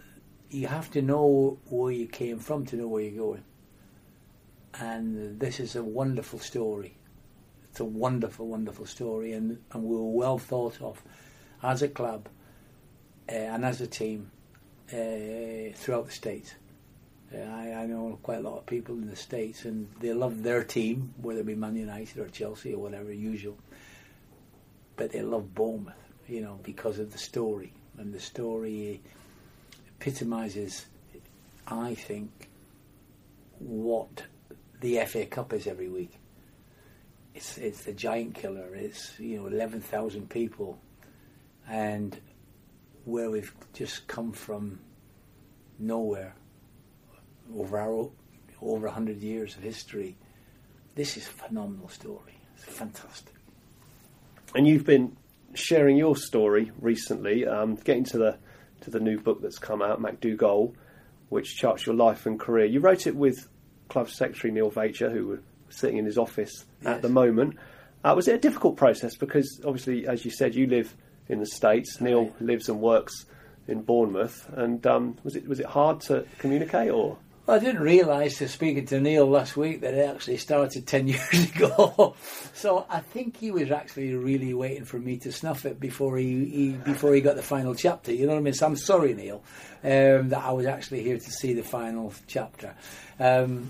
you have to know where you came from to know where you're going. And this is a wonderful story. It's a wonderful, wonderful story, and, and we were well thought of as a club uh, and as a team uh, throughout the States. Uh, I, I know quite a lot of people in the States, and they love their team, whether it be Man United or Chelsea or whatever, usual. But they love Bournemouth, you know, because of the story. And the story epitomises, I think, what the F A Cup is every week. It's it's the giant killer. It's, you know, eleven thousand people, and where we've just come from nowhere over our over a hundred years of history. This is a phenomenal story. It's fantastic. And you've been sharing your story recently, um, getting to the to the new book that's come out, MacDougall, which charts your life and career. You wrote it with Club Secretary Neil Vacher, who was sitting in his office Yes. at the moment. Uh, was it a difficult process? Because obviously, as you said, you live in the States. Neil Right. lives and works in Bournemouth. And um, was it was it hard to communicate, or? Well, I didn't realise, to speaking to Neil last week, that it actually started ten years ago. So I think he was actually really waiting for me to snuff it before he, he before he got the final chapter. You know what I mean? So I'm sorry, Neil, um, that I was actually here to see the final chapter. Um,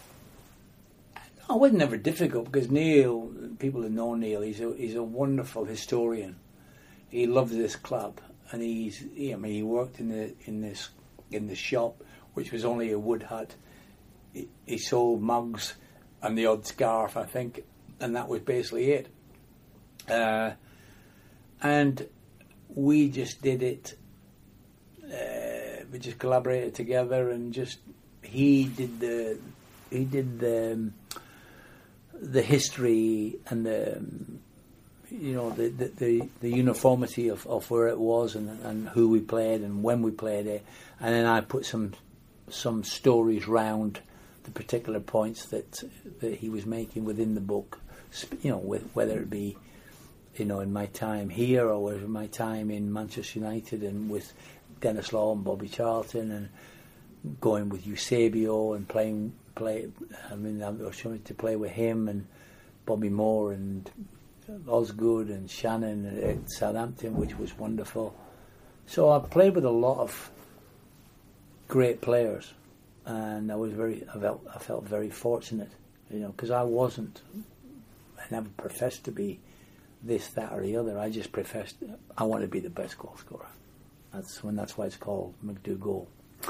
it was never difficult because Neil, people who know Neil, he's a he's a wonderful historian. He loves this club, and he's he, I mean he worked in the in this in the shop, which was only a wood hut. He, he sold mugs and the odd scarf, I think, and that was basically it. Uh, and we just did it. Uh, we just collaborated together, and just he did the he did the um, the history and the um, you know the the, the, the uniformity of, of where it was and and who we played and when we played it, and then I put some. some stories round the particular points that that he was making within the book, you know, with, whether it be, you know, in my time here or whether my time in Manchester United and with Dennis Law and Bobby Charlton and going with Eusebio and playing play. I mean, I was trying to play with him and Bobby Moore and Osgood and Shannon at Southampton, which was wonderful. So I played with a lot of great players, and I was very, I felt, I felt very fortunate, you know, because I wasn't, I never professed to be this, that, or the other. I just professed, I want to be the best goal scorer. That's when that's why it's called MacDougall.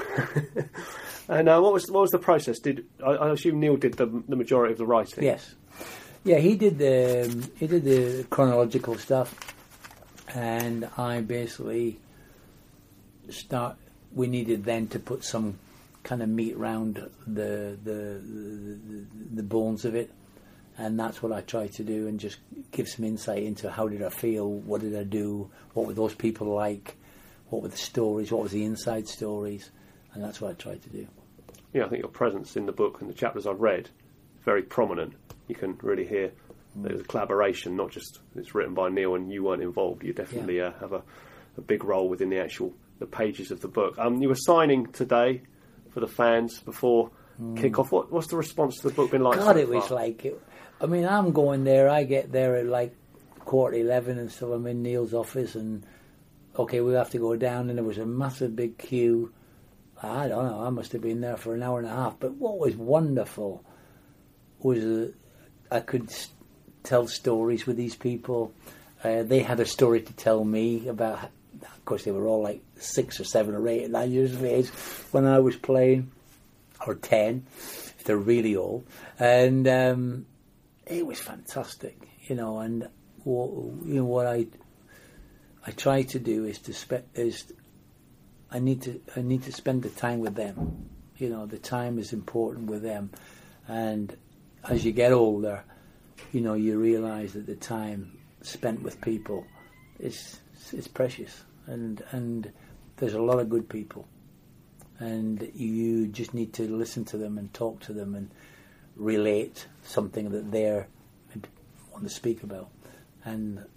And uh, what was what was the process? Did I, I assume Neil did the the majority of the writing? Yes, yeah, he did the um, he did the chronological stuff, and I basically start. We needed then to put some kind of meat round the the, the the bones of it, and that's what I tried to do, and just give some insight into how did I feel, what did I do, what were those people like, what were the stories, what was the inside stories, and that's what I tried to do. Yeah, I think your presence in the book and the chapters I've read is very prominent. You can really hear mm. there's a collaboration, not just it's written by Neil and you weren't involved. You definitely yeah. uh, have a, a big role within the actual the pages of the book. Um, you were signing today for the fans before mm. kick-off. What, what's the response to the book been like? God, so it was far? like, it, I mean, I'm going there, I get there at like quarter to eleven and so I'm in Neil's office and, okay, we have to go down, and there was a massive big queue. I don't know, I must have been there for an hour and a half. But what was wonderful was uh, I could s- tell stories with these people. Uh, they had a story to tell me about, of course, they were all like six or seven or eight and nine years of age when I was playing, or ten, if they're really old. And um, it was fantastic, you know. And what, you know what I I try to do is to spe- is I need to I need to spend the time with them. You know, the time is important with them, and as you get older, you know, you realise that the time spent with people is is precious, and and there's a lot of good people, and you just need to listen to them and talk to them and relate something that they're want to speak about, and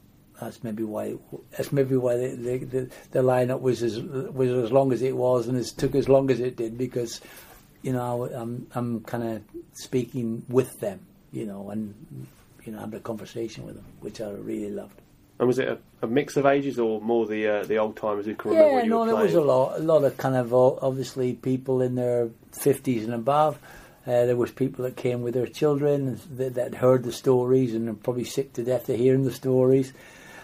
that's maybe why that's maybe why the the, the, the lineup was as was as long as it was, and it took as long as it did, because you know I'm I'm kind of speaking with them, you know, and you know having a conversation with them, which I really loved. And was it a, a mix of ages, or more the uh, the old timers who can remember Yeah, when you no, were there playing? was a lot, a lot of kind of uh, obviously people in their fifties and above. Uh, there was people that came with their children that, that heard the stories and are probably sick to death of hearing the stories.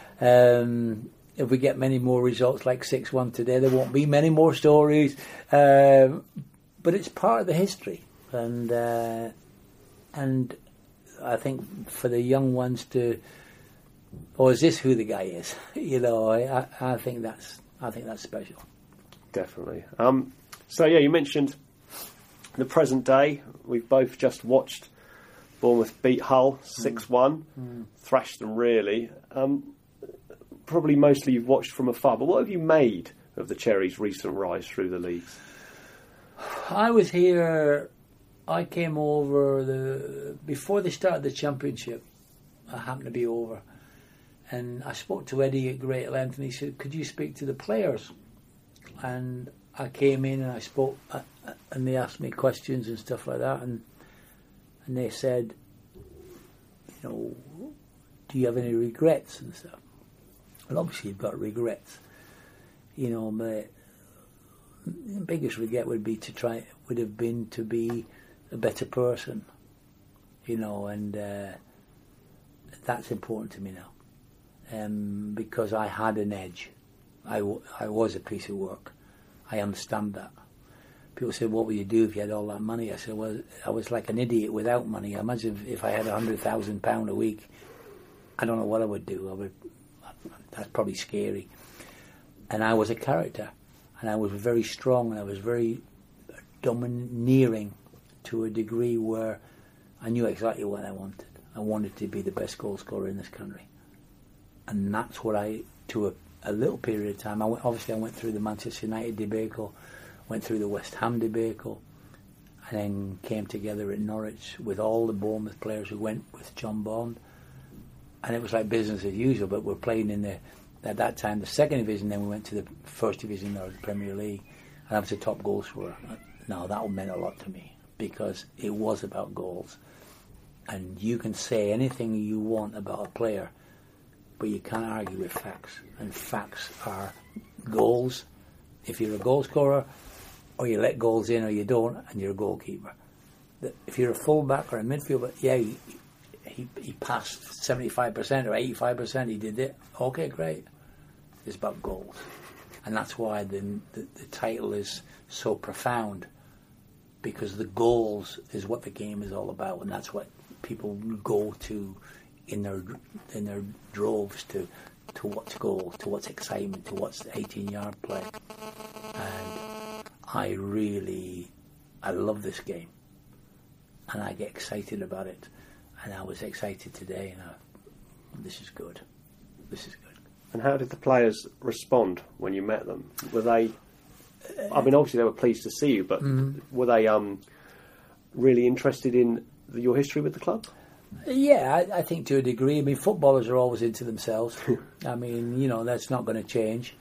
Um, if we get many more results like six one today, there won't be many more stories. Um, but it's part of the history, and uh, and I think for the young ones to, oh, is this who the guy is? you know, I, I think that's I think that's special. Definitely. Um, so yeah, you mentioned the present day. We've both just watched Bournemouth beat Hull six one, Mm. thrashed them really. Um, probably mostly you've watched from afar, but what have you made of the Cherries' recent rise through the leagues? I was here. I came over the before they started the championship. I happened to be over, and I spoke to Eddie at great length, and he said, "Could you speak to the players?" And I came in and I spoke, uh, and they asked me questions and stuff like that, and and they said, "You know, do you have any regrets and stuff?" Well, obviously you've got regrets. You know, my the biggest regret would be to try would have been to be a better person. You know, and uh, that's important to me now, um, because I had an edge. I, w- I was a piece of work. I understand that. People say, what would you do if you had all that money? I said, well, I was like an idiot without money. I imagine if, if I had one hundred thousand pounds a week, I don't know what I would do. I would. That's probably scary. And I was a character, and I was very strong, and I was very domineering to a degree where I knew exactly what I wanted. I wanted to be the best goal scorer in this country. And that's what I, to a, a little period of time, I went, obviously I went through the Manchester United debacle, went through the West Ham debacle, and then came together at Norwich with all the Bournemouth players who went with John Bond. And it was like business as usual, but we're playing in the, at that time, the second division, then we went to the first division or the Premier League, and I was the top goal scorer. Now, that meant a lot to me, because it was about goals. And you can say anything you want about a player, but you can't argue with facts. And facts are goals, if you're a goal scorer, or you let goals in or you don't, and you're a goalkeeper. If you're a full-back or a midfielder, yeah, he, he, he passed seventy-five percent or eighty-five percent, he did it. Okay, great. It's about goals. And that's why the, the, the title is so profound, because the goals is what the game is all about, and that's what people go to in their in their droves to to watch goals, to watch excitement, to watch eighteen-yard play. And I really, I love this game, and I get excited about it. And I was excited today, and I, this is good. This is good. And how did the players respond when you met them? Were they? I mean, obviously they were pleased to see you, but Mm. were they um, really interested in the, your history with the club? Yeah, I, I think to a degree. I mean, footballers are always into themselves. I mean, you know, that's not going to change.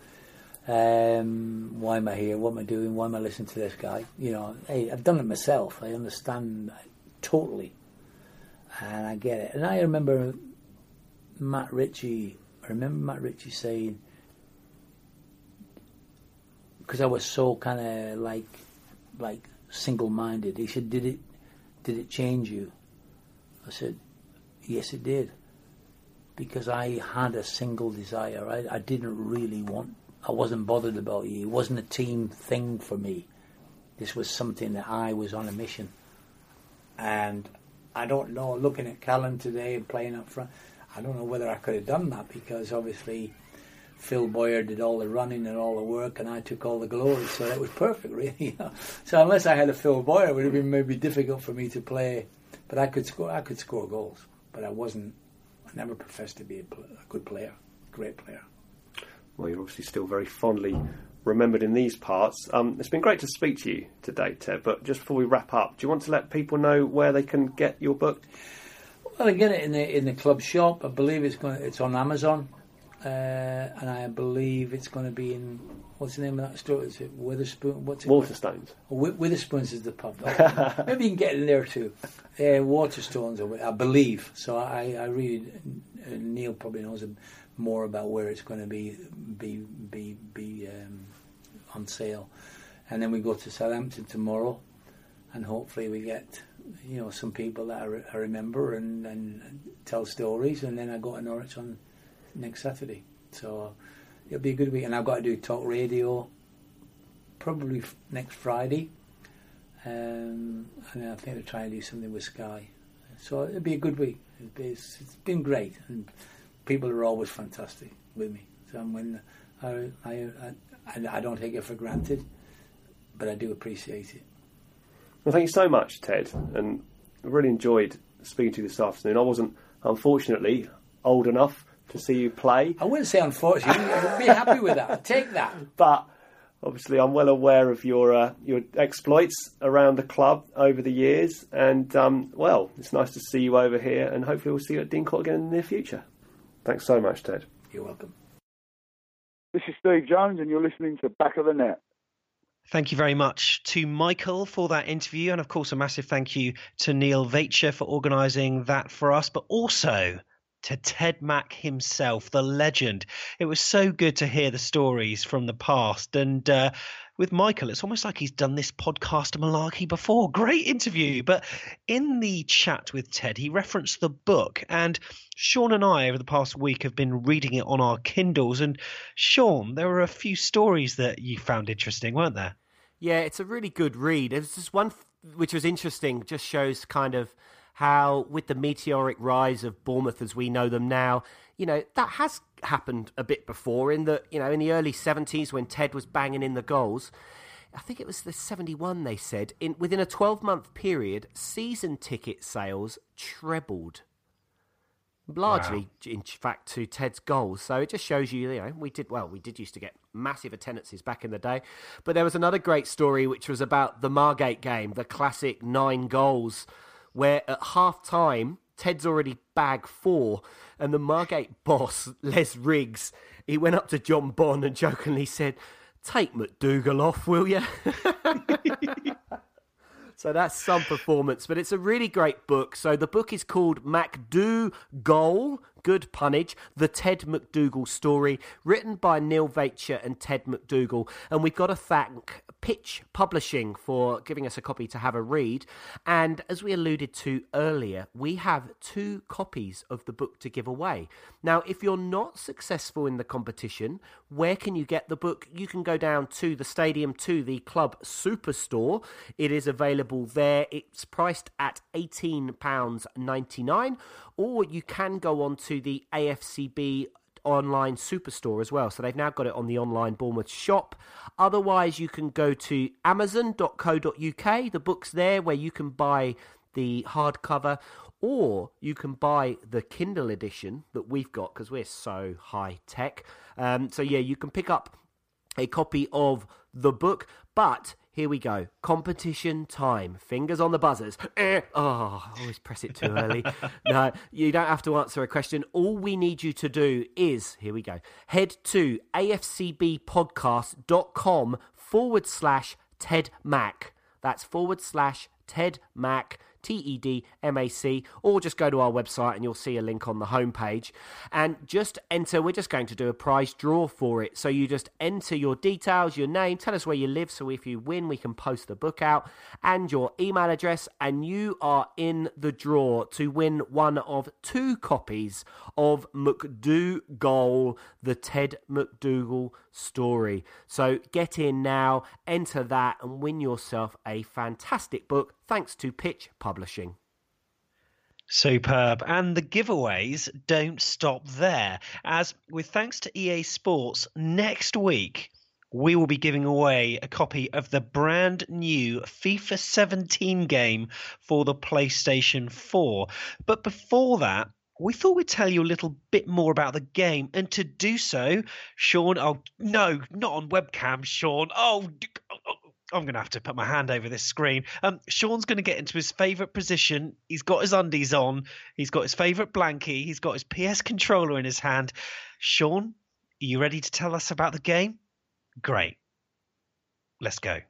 Um, why am I here? What am I doing? Why am I listening to this guy? You know, hey, I've done it myself. I understand totally, and I get it. And I remember Matt Ritchie. I remember Matt Ritchie saying, because I was so kind of like, like single-minded. He said, "Did it, did it change you?" I said, "Yes, it did." Because I had a single desire. I, I didn't really want. I wasn't bothered about you. It wasn't a team thing for me. This was something that I was on a mission. And I don't know. Looking at Callum today and playing up front, I don't know whether I could have done that, because obviously Phil Boyer did all the running and all the work, and I took all the glory. So it was perfect, really. You know? So unless I had a Phil Boyer, it would have been maybe difficult for me to play. But I could score. I could score goals. But I wasn't. I never professed to be a, pl- a good player, great player. Well, you're obviously still very fondly remembered in these parts. Um, it's been great to speak to you today, Ted. But just before we wrap up, do you want to let people know where they can get your book? Well, I get it in the in the club shop. I believe it's going. It's on Amazon. uh, and I believe it's going to be in, what's the name of that store? Is it Witherspoon? What's it Waterstones. Oh, Witherspoons is the pub. Okay. Maybe you can get in there too. Uh, Waterstones, I believe. So I, I really, uh, Neil probably knows more about where it's going to be be be be um, on sale. And then we go to Southampton tomorrow, and hopefully we get, you know, some people that I, re- I remember and, and tell stories. And then I go to Norwich on next Saturday. So it'll be a good week. And I've got to do talk radio probably f- next Friday. Um, and I think I'll try and do something with Sky. So it'll be a good week. It'll be, it's, it's been great. And people are always fantastic with me. So when I, I, I, I don't take it for granted, but I do appreciate it. Well, thank you so much, Ted, and I really enjoyed speaking to you this afternoon. I wasn't, unfortunately, old enough to see you play. I wouldn't say unfortunately. I'd be happy with that. I'd take that. But obviously, I'm well aware of your uh, your exploits around the club over the years, and um, well, it's nice to see you over here, and hopefully we'll see you at Dean Court again in the near future. Thanks so much, Ted. You're welcome. This is Steve Jones, and you're listening to Back of the Net. Thank you very much to Michael for that interview, and of course a massive thank you to Neil Veitcher for organising that for us, but also to Ted Mack himself, the legend. It was so good to hear the stories from the past, and uh, with Michael, it's almost like he's done this podcast malarkey before. Great interview. But in the chat with Ted, he referenced the book, and Sean and I over the past week have been reading it on our Kindles. And Sean, there were a few stories that you found interesting, weren't there? Yeah, it's a really good read. There's just one which was interesting, just shows kind of how with the meteoric rise of Bournemouth as we know them now, you know, that has happened a bit before in the, you know, in the early seventies when Ted was banging in the goals. I think it was the seventy-one they said, in within a twelve-month period, season ticket sales trebled. Largely, wow. In fact, to Ted's goals. So it just shows you, you know, we did, well, we did used to get massive attendances back in the day. But there was another great story, which was about the Margate game, the classic nine goals, where at half-time, Ted's already bagged four, and the Margate boss, Les Riggs, he went up to John Bond and jokingly said, "Take McDougall off, will you?" So that's some performance, but it's a really great book. So the book is called McDougall, good punnage, The Ted McDougall Story, written by Neil Veitcher and Ted McDougall. And we've got to thank Pitch Publishing for giving us a copy to have a read. And as we alluded to earlier, we have two copies of the book to give away. Now, if you're not successful in the competition, where can you get the book? You can go down to the stadium, to the club superstore. It is available there. It's priced at eighteen pounds ninety-nine, or you can go on to the A F C B online superstore as well. So they've now got it on the online Bournemouth shop. Otherwise, you can go to amazon dot co dot uk. The book's there where you can buy the hardcover, or you can buy the Kindle edition that we've got because we're so high tech. Um, so yeah, you can pick up a copy of the book, but here we go. Competition time. Fingers on the buzzers. Eh. Oh, I always press it too early. No, you don't have to answer a question. All we need you to do is, here we go, head to afcbpodcast.com forward slash Ted Mack. That's forward slash Ted Mack. T E D M A C, or just go to our website and you'll see a link on the homepage. And just enter, we're just going to do a prize draw for it. So you just enter your details, your name, tell us where you live, so if you win, we can post the book out, and your email address, and you are in the draw to win one of two copies of McDougall, the Ted McDougall Story. So get in now, enter that, and win yourself a fantastic book, thanks to Pitch Publishing. Superb. And the giveaways don't stop there, as with thanks to E A Sports, next week we will be giving away a copy of the brand new FIFA seventeen game for the PlayStation four. But before that, we thought we'd tell you a little bit more about the game, and to do so, Sean, oh no, not on webcam, Sean. Oh, I'm going to have to put my hand over this screen. Um, Sean's going to get into his favourite position. He's got his undies on. He's got his favourite blankie. He's got his P S controller in his hand. Sean, are you ready to tell us about the game? Great. Let's go.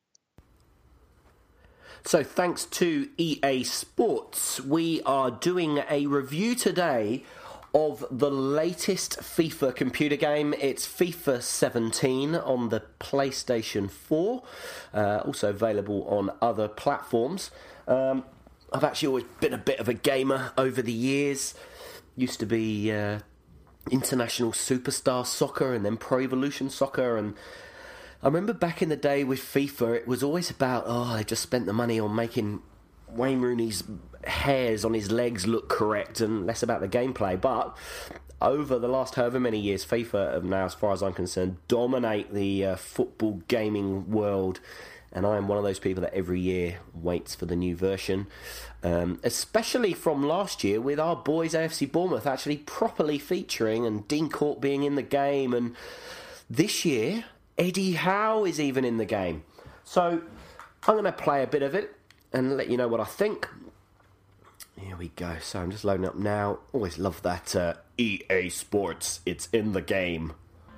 So thanks to E A Sports, we are doing a review today of the latest FIFA computer game. It's FIFA seventeen on the PlayStation four, uh, also available on other platforms. Um, I've actually always been a bit of a gamer over the years. Used to be uh, International Superstar Soccer and then Pro Evolution Soccer, and I remember back in the day with FIFA, it was always about, oh, they just spent the money on making Wayne Rooney's hairs on his legs look correct and less about the gameplay. But over the last however many years, FIFA have now, as far as I'm concerned, dominate the uh, football gaming world. And I am one of those people that every year waits for the new version. Um, especially from last year with our boys A F C Bournemouth actually properly featuring and Dean Court being in the game. And this year, Eddie Howe is even in the game. So I'm going to play a bit of it and let you know what I think. Here we go. So I'm just loading up now. Always love that uh, E A Sports. It's in the game.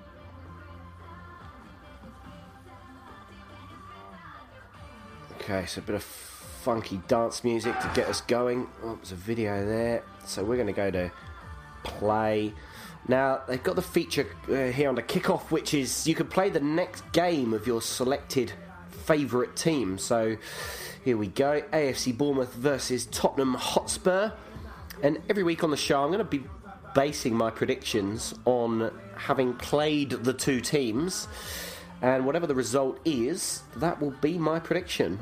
Okay, so a bit of funky dance music to get us going. Oh, there's a video there. So we're going to go to play. Now, they've got the feature uh, here on the kickoff, which is you can play the next game of your selected favourite team. So here we go, A F C Bournemouth versus Tottenham Hotspur. And every week on the show, I'm going to be basing my predictions on having played the two teams. And whatever the result is, that will be my prediction.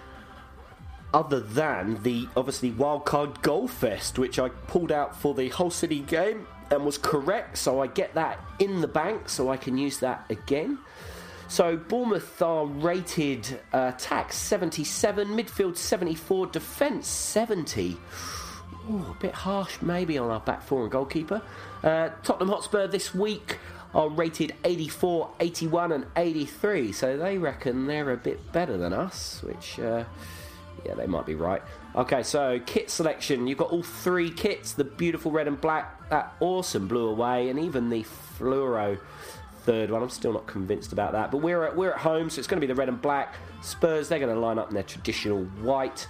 Other than the, obviously, wildcard goal fest, which I pulled out for the Hull City game and was correct, so I get that in the bank, so I can use that again. So Bournemouth are rated uh, attack seventy-seven, midfield seventy-four, defence seventy. Ooh, a bit harsh maybe on our back four and goalkeeper. Uh, Tottenham Hotspur this week are rated eighty-four, eighty-one and eighty-three, so they reckon they're a bit better than us, which, uh, yeah, they might be right. Okay, so kit selection. You've got all three kits, the beautiful red and black, that awesome blue away, and even the fluoro third one. I'm still not convinced about that, but we're at, we're at home, so it's going to be the red and black. Spurs, they're going to line up in their traditional white.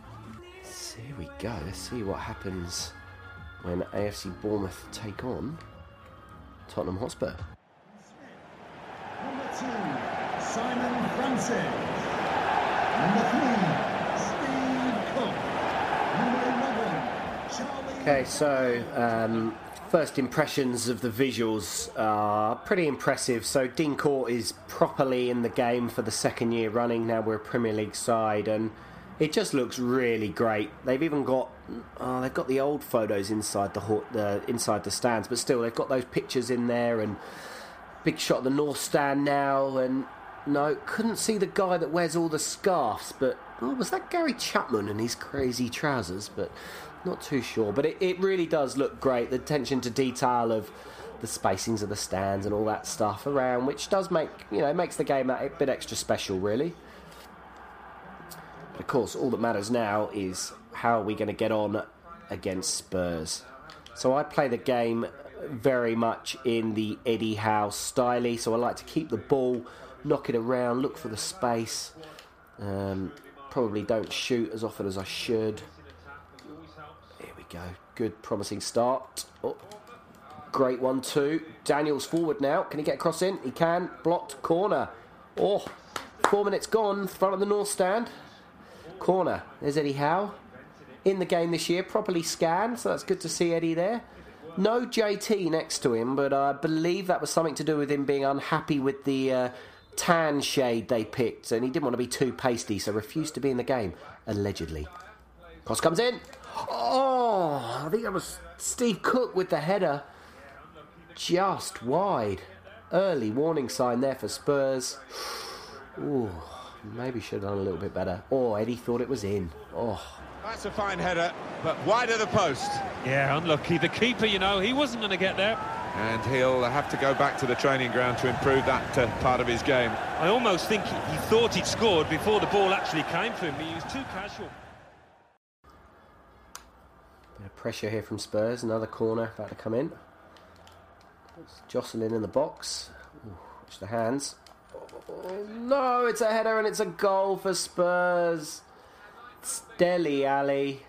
So here we go. Let's see what happens when A F C Bournemouth take on Tottenham Hotspur. Number two, Simon Francis. Number three, Steve Cook. Number eleven, Charlie. Okay, so um, first impressions of the visuals are pretty impressive. So Dean Court is properly in the game for the second year running. Now we're a Premier League side, and it just looks really great. They've even got oh, they've got the old photos inside the uh, inside the stands, but still they've got those pictures in there. And big shot of the North Stand now. And no, couldn't see the guy that wears all the scarves, but oh, was that Gary Chapman and his crazy trousers? But not too sure. But it, it really does look great. The attention to detail of the spacings of the stands and all that stuff around, which does make you know makes the game a bit extra special, really. Of course, all that matters now is how are we going to get on against Spurs. So I play the game very much in the Eddie Howe style, so I like to keep the ball, knock it around, look for the space. Um, probably don't shoot as often as I should. Here we go. Good, promising start. Oh, great one too. Daniel's forward now. Can he get across in? He can. Blocked. Corner. Oh, four minutes gone. Front of the North Stand. Corner. There's Eddie Howe. In the game this year. Properly scanned. So that's good to see Eddie there. No J T next to him, but I believe that was something to do with him being unhappy with the uh, tan shade they picked, and he didn't want to be too pasty, so refused to be in the game, allegedly. Cross comes in. Oh, I think that was Steve Cook with the header. Just wide. Early warning sign there for Spurs. Ooh, maybe should have done a little bit better. Oh, Eddie thought it was in. Oh. That's a fine header, but wide of the post. Yeah, unlucky. The keeper, you know, he wasn't going to get there. and he'll have to go back to the training ground to improve that uh, part of his game. I almost think he, he thought he'd scored before the ball actually came to him. He was too casual. Bit of pressure here from Spurs. Another corner about to come in. It's Jocelyn in the box. Ooh, watch the hands. Oh, no, it's a header and it's a goal for Spurs. It's Dele Alli.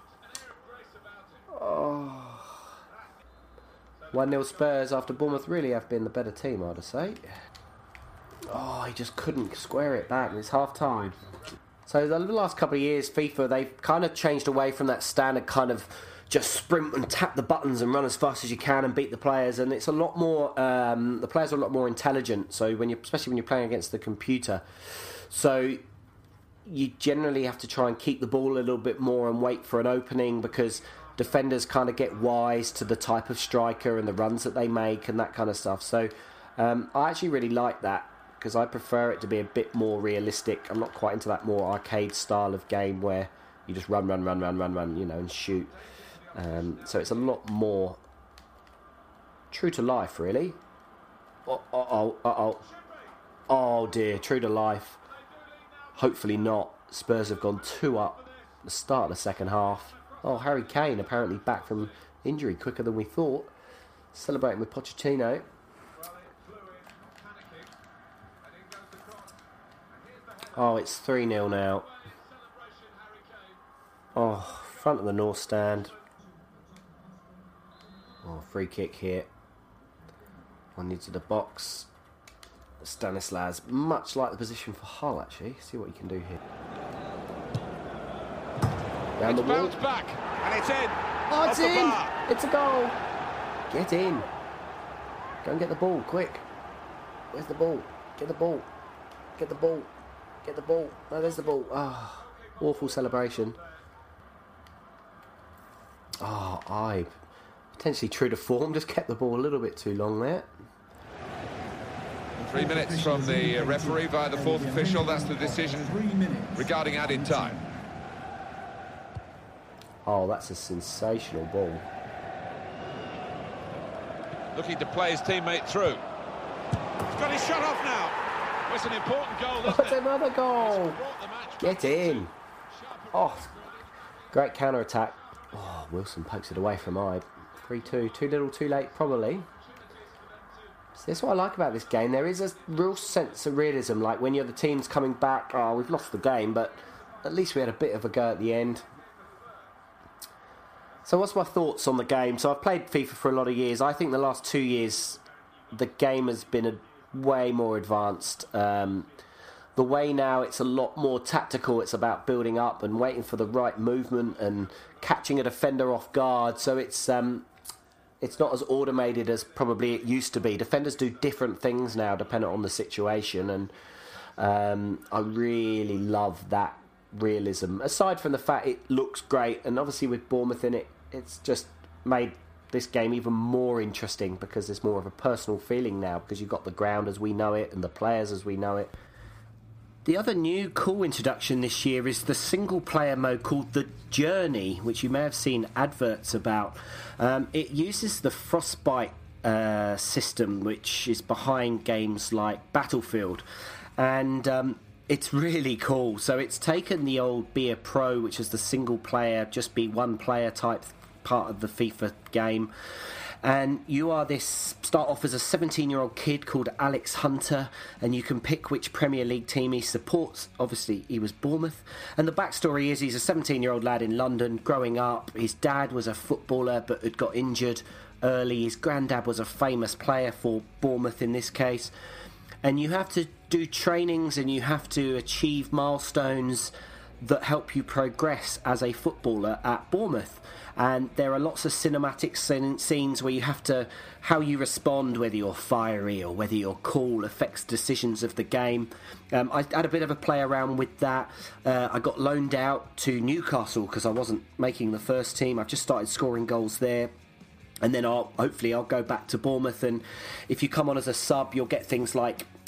Oh. one nil Spurs after Bournemouth really have been the better team, I'd say. Oh, he just couldn't square it back. It's half time. So the last couple of years, FIFA, they've kind of changed away from that standard kind of just sprint and tap the buttons and run as fast as you can and beat the players. And it's a lot more, um, the players are a lot more intelligent. So when you, especially when you're playing against the computer. So you generally have to try and keep the ball a little bit more and wait for an opening, because defenders kind of get wise to the type of striker and the runs that they make and that kind of stuff. So um, I actually really like that, because I prefer it to be a bit more realistic. I'm not quite into that more arcade style of game where you just run, run, run, run, run, run, you know, and shoot. Um, so it's a lot more true to life, really. Oh, oh, oh, oh, oh dear, true to life. Hopefully not. Spurs have gone two up at the start of the second half. Oh, Harry Kane apparently back from injury quicker than we thought. Celebrating with Pochettino. Oh, it's three nil now. Oh, front of the North Stand. Oh, free kick here. One into the box. Stanislas, much like the position for Hull, actually. See what he can do here. Down the wall. Bounced back, and it's in. Oh, it's in! It's a goal. Get in. Go and get the ball, quick. Where's the ball? Get the ball. Get the ball. Get the ball. No, there's the ball. Ah, oh, awful celebration. Oh, I potentially true to form. Just kept the ball a little bit too long there. Three minutes from the referee via the fourth official. That's the decision regarding added time. Oh, that's a sensational ball. Looking to play his teammate through. He's got his shot off now. Well, it's an important goal, isn't What's it? another goal? Get in. Oh, great counter-attack. Oh, Wilson pokes it away from Ibe. three two. Too little, too late, probably. So that's what I like about this game. There is a real sense of realism. Like when you're the team's coming back, oh, we've lost the game, but at least we had a bit of a go at the end. So what's my thoughts on the game? So I've played FIFA for a lot of years. I think the last two years, the game has been a way more advanced. Um, the way now, it's a lot more tactical. It's about building up and waiting for the right movement and catching a defender off guard. So it's um, it's not as automated as probably it used to be. Defenders do different things now depending on the situation, and um, I really love that realism. Aside from the fact it looks great, and obviously with Bournemouth in it, it's just made this game even more interesting because there's more of a personal feeling now, because you've got the ground as we know it and the players as we know it. The other new cool introduction this year is the single-player mode called The Journey, which you may have seen adverts about. Um, it uses the Frostbite uh, system, which is behind games like Battlefield. And um, it's really cool. So it's taken the old Be a Pro, which is the single-player, just be one-player type part of the FIFA game. And you are this, start off as a seventeen-year-old kid called Alex Hunter, and you can pick which Premier League team he supports. Obviously, he was Bournemouth. And the backstory is he's a seventeen-year-old lad in London, growing up. His dad was a footballer, but had got injured early. His granddad was a famous player for Bournemouth in this case. And you have to do trainings and you have to achieve milestones that help you progress as a footballer at Bournemouth. And there are lots of cinematic scenes where you have to, how you respond, whether you're fiery or whether you're cool, affects decisions of the game. Um, I had a bit of a play around with that. Uh, I got loaned out to Newcastle because I wasn't making the first team. I've just started scoring goals there. And then I'll, hopefully I'll go back to Bournemouth, and if you come on as a sub, you'll get things like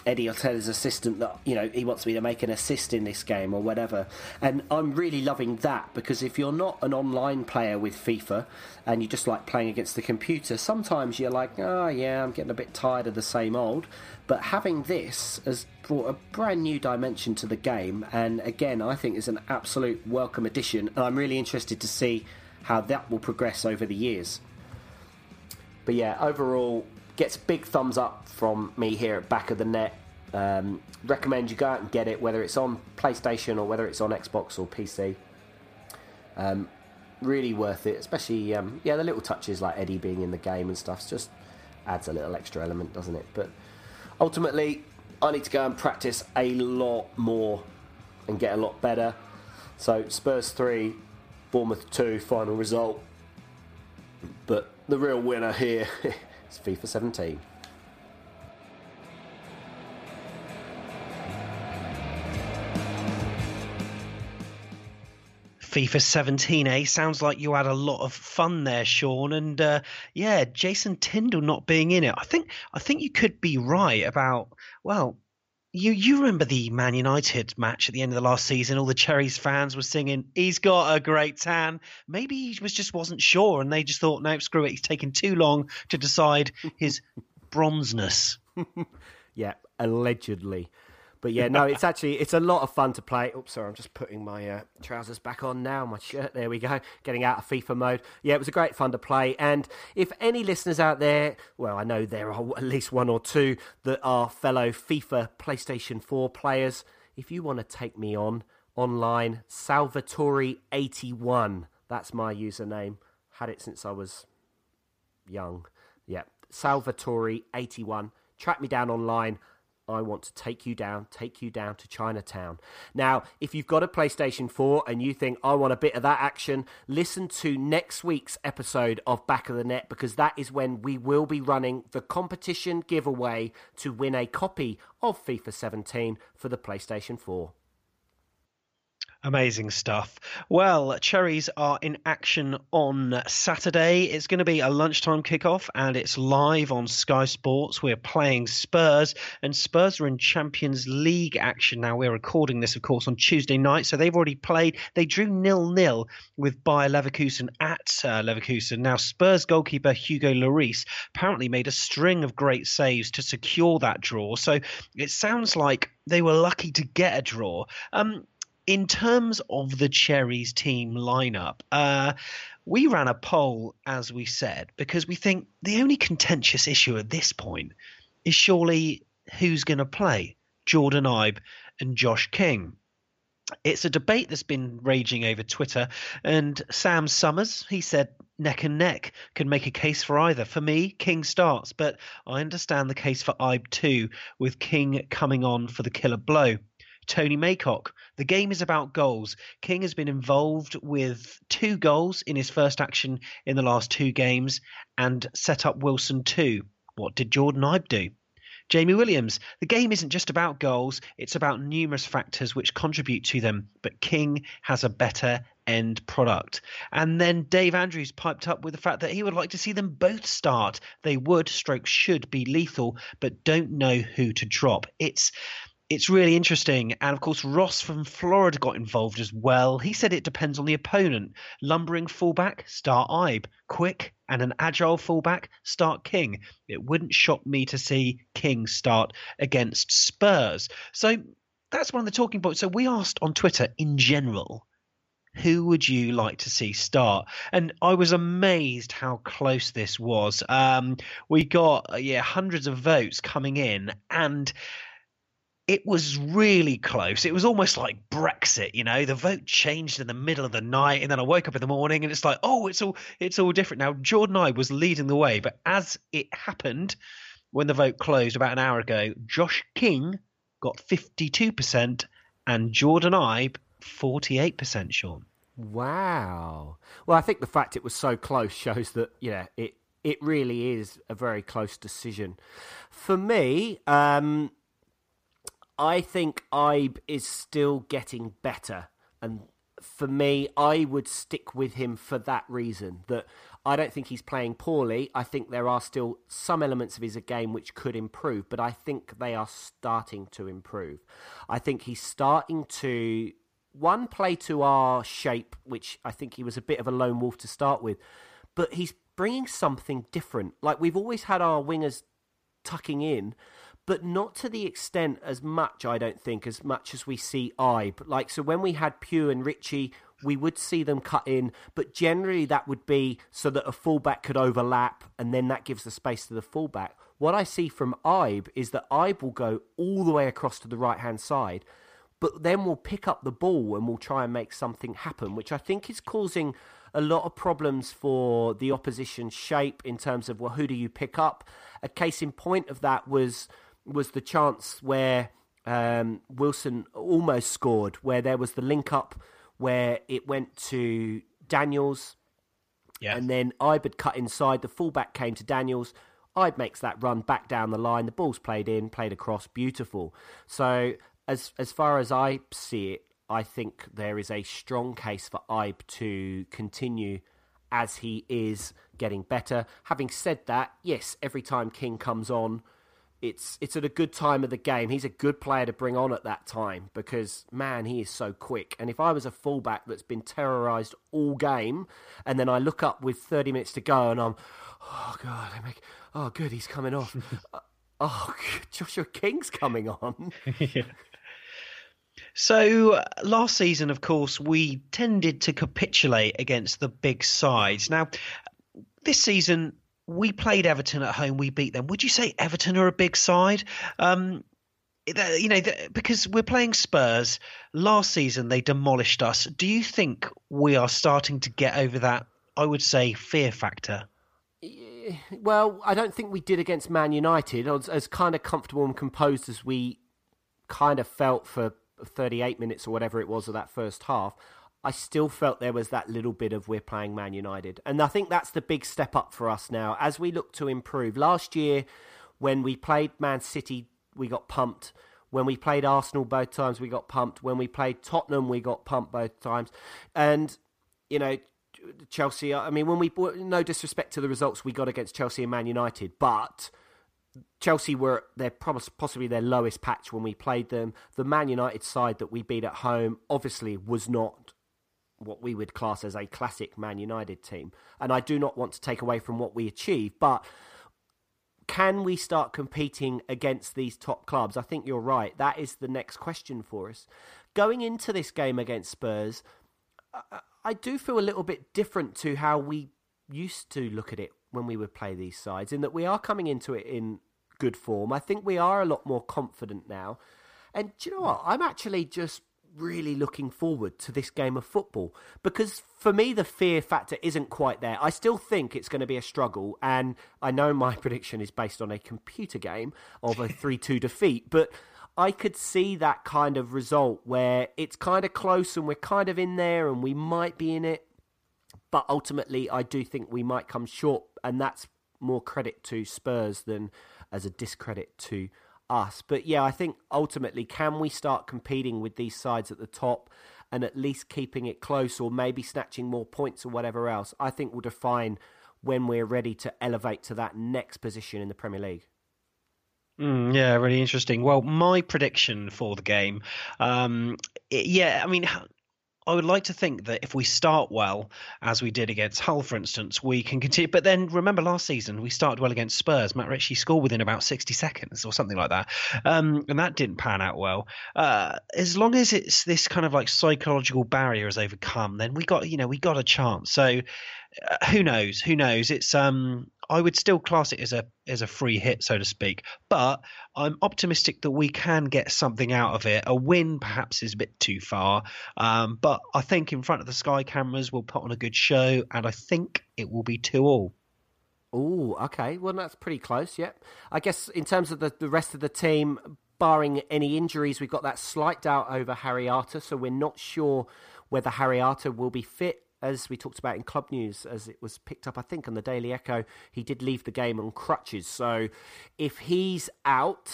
Eddie Ortega's assistant that, you know, he wants me to make an assist in this game or whatever. And I'm really loving that, because if you're not an online player with FIFA and you just like playing against the computer, sometimes you're like, oh yeah, I'm getting a bit tired of the same old. But having this has brought a brand new dimension to the game, and again, I think is an absolute welcome addition, and I'm really interested to see how that will progress over the years. But yeah, overall, gets big thumbs up from me here at Back of the Net. Um, recommend you go out and get it, whether it's on PlayStation or whether it's on Xbox or P C. Um, really worth it, especially um, yeah, the little touches like Eddie being in the game and stuff just adds a little extra element, doesn't it? But ultimately, I need to go and practice a lot more and get a lot better. So Spurs three, Bournemouth two, final result. But the real winner here is FIFA seventeen. FIFA seventeen, eh? Sounds like you had a lot of fun there, Sean. And uh, yeah, Jason Tindall not being in it. I think I think you could be right about, well, you you remember the Man United match at the end of the last season? All the Cherries fans were singing, "He's got a great tan." Maybe he was just wasn't sure, and they just thought, no, screw it. He's taken too long to decide his bronzeness. Yeah, allegedly. But yeah, no, it's actually, it's a lot of fun to play. Oops, sorry, I'm just putting my uh, trousers back on now, my shirt, there we go, getting out of FIFA mode. Yeah, it was a great fun to play. And if any listeners out there, well, I know there are at least one or two that are fellow FIFA PlayStation four players. If you want to take me on online, Salvatore eighty-one, that's my username. Had it since I was young. Yeah, Salvatore eighty-one. Track me down online. I want to take you down, take you down to Chinatown. Now, if you've got a PlayStation four and you think, I want a bit of that action, listen to next week's episode of Back of the Net, because that is when we will be running the competition giveaway to win a copy of FIFA seventeen for the PlayStation four. Amazing stuff. Well, Cherries are in action on Saturday. It's going to be a lunchtime kickoff and it's live on Sky Sports. We're playing Spurs, and Spurs are in Champions League action now. We're recording this, of course, on Tuesday night, so they've already played. They drew nil-nil with Bayer Leverkusen at uh, Leverkusen. Now, Spurs goalkeeper Hugo Lloris apparently made a string of great saves to secure that draw, so it sounds like they were lucky to get a draw. Um, In terms of the Cherries team lineup, uh, we ran a poll, as we said, because we think the only contentious issue at this point is surely who's going to play, Jordan Ibe and Josh King. It's a debate that's been raging over Twitter, and Sam Summers, he said neck and neck, can make a case for either. For me, King starts, but I understand the case for Ibe too, with King coming on for the killer blow. Tony Maycock, the game is about goals. King has been involved with two goals in his first action in the last two games and set up Wilson too. What did Jordan Ibe do? Jamie Williams, the game isn't just about goals, it's about numerous factors which contribute to them, but King has a better end product. And then Dave Andrews piped up with the fact that he would like to see them both start. They would, stroke should, be lethal, but don't know who to drop. It's... It's really interesting. And, of course, Ross from Florida got involved as well. He said it depends on the opponent. Lumbering fullback, start Ibe. Quick and an agile fullback, start King. It wouldn't shock me to see King start against Spurs. So that's one of the talking points. So we asked on Twitter, in general, who would you like to see start? And I was amazed how close this was. Um, we got yeah hundreds of votes coming in, and it was really close. It was almost like Brexit, you know. The vote changed in the middle of the night, and then I woke up in the morning, and it's like, oh, it's all it's all different now. Jordan Ibe was leading the way, but as it happened, when the vote closed about an hour ago, Josh King got fifty-two percent, and Jordan Ibe forty-eight percent. Sean, wow. Well, I think the fact it was so close shows that yeah, it it really is a very close decision. For me, um. I think Ibe is still getting better. And for me, I would stick with him for that reason, that I don't think he's playing poorly. I think there are still some elements of his game which could improve, but I think they are starting to improve. I think he's starting to, one, play to our shape, which I think he was a bit of a lone wolf to start with, but he's bringing something different. Like, we've always had our wingers tucking in, but not to the extent as much, I don't think, as much as we see Ibe. Like, so when we had Pugh and Ritchie, we would see them cut in, but generally that would be so that a fullback could overlap, and then that gives the space to the fullback. What I see from Ibe is that Ibe will go all the way across to the right-hand side, but then we'll pick up the ball and we'll try and make something happen, which I think is causing a lot of problems for the opposition shape in terms of, well, who do you pick up? A case in point of that was was the chance where um, Wilson almost scored, where there was the link-up where it went to Daniels, yeah. and then Ibe had cut inside, the fullback came to Daniels, Ibe makes that run back down the line, the ball's played in, played across, beautiful. So as as far as I see it, I think there is a strong case for Ibe to continue as he is getting better. Having said that, yes, every time King comes on, It's it's at a good time of the game. He's a good player to bring on at that time because, man, he is so quick. And if I was a fullback that's been terrorised all game, and then I look up with thirty minutes to go and I'm, oh, God, I make, oh, good, he's coming off. oh, Joshua King's coming on. yeah. So, uh, last season, of course, we tended to capitulate against the big sides. Now, this season, we played Everton at home. We beat them. Would you say Everton are a big side? Um, you know, because we're playing Spurs. Last season, they demolished us. Do you think we are starting to get over that, I would say, fear factor? Well, I don't think we did against Man United. I was as kind of comfortable and composed as we kind of felt for thirty-eight minutes or whatever it was of that first half. I still felt there was that little bit of we're playing Man United. And I think that's the big step up for us now as we look to improve. Last year, when we played Man City, we got pumped. When we played Arsenal both times, we got pumped. When we played Tottenham, we got pumped both times. And, you know, Chelsea, I mean, when we, no disrespect to the results we got against Chelsea and Man United, but Chelsea were their possibly their lowest patch when we played them. The Man United side that we beat at home obviously was not what we would class as a classic Man United team. And I do not want to take away from what we achieved, but can we start competing against these top clubs? I think you're right. That is the next question for us. Going into this game against Spurs, I do feel a little bit different to how we used to look at it when we would play these sides, in that we are coming into it in good form. I think we are a lot more confident now. And do you know what? I'm actually just really looking forward to this game of football because for me the fear factor isn't quite there. I still think it's going to be a struggle, and I know my prediction is based on a computer game of a three two defeat, but I could see that kind of result where it's kind of close and we're kind of in there and we might be in it, but ultimately I do think we might come short, and that's more credit to Spurs than as a discredit to us. But yeah, I think ultimately, can we start competing with these sides at the top and at least keeping it close, or maybe snatching more points or whatever else, I think will define when we're ready to elevate to that next position in the Premier League. Mm, yeah, really interesting. Well, my prediction for the game, um, it, yeah, I mean, I would like to think that if we start well, as we did against Hull, for instance, we can continue. But then remember last season, we started well against Spurs. Matt Ritchie scored within about sixty seconds or something like that. Um, and that didn't pan out well. Uh, as long as it's this kind of like psychological barrier is overcome, then we got, you know, we got a chance. So uh, who knows? Who knows? It's, um, I would still class it as a as a free hit, so to speak. But I'm optimistic that we can get something out of it. A win perhaps is a bit too far. Um, but I think in front of the Sky cameras we'll put on a good show, and I think it will be two all. Oh, okay. Well, that's pretty close, yep. I guess in terms of the, the rest of the team, barring any injuries, we've got that slight doubt over Harry Arter, so we're not sure whether Harry Arter will be fit. As we talked about in Club News, as it was picked up, I think, on the Daily Echo, he did leave the game on crutches. So if he's out,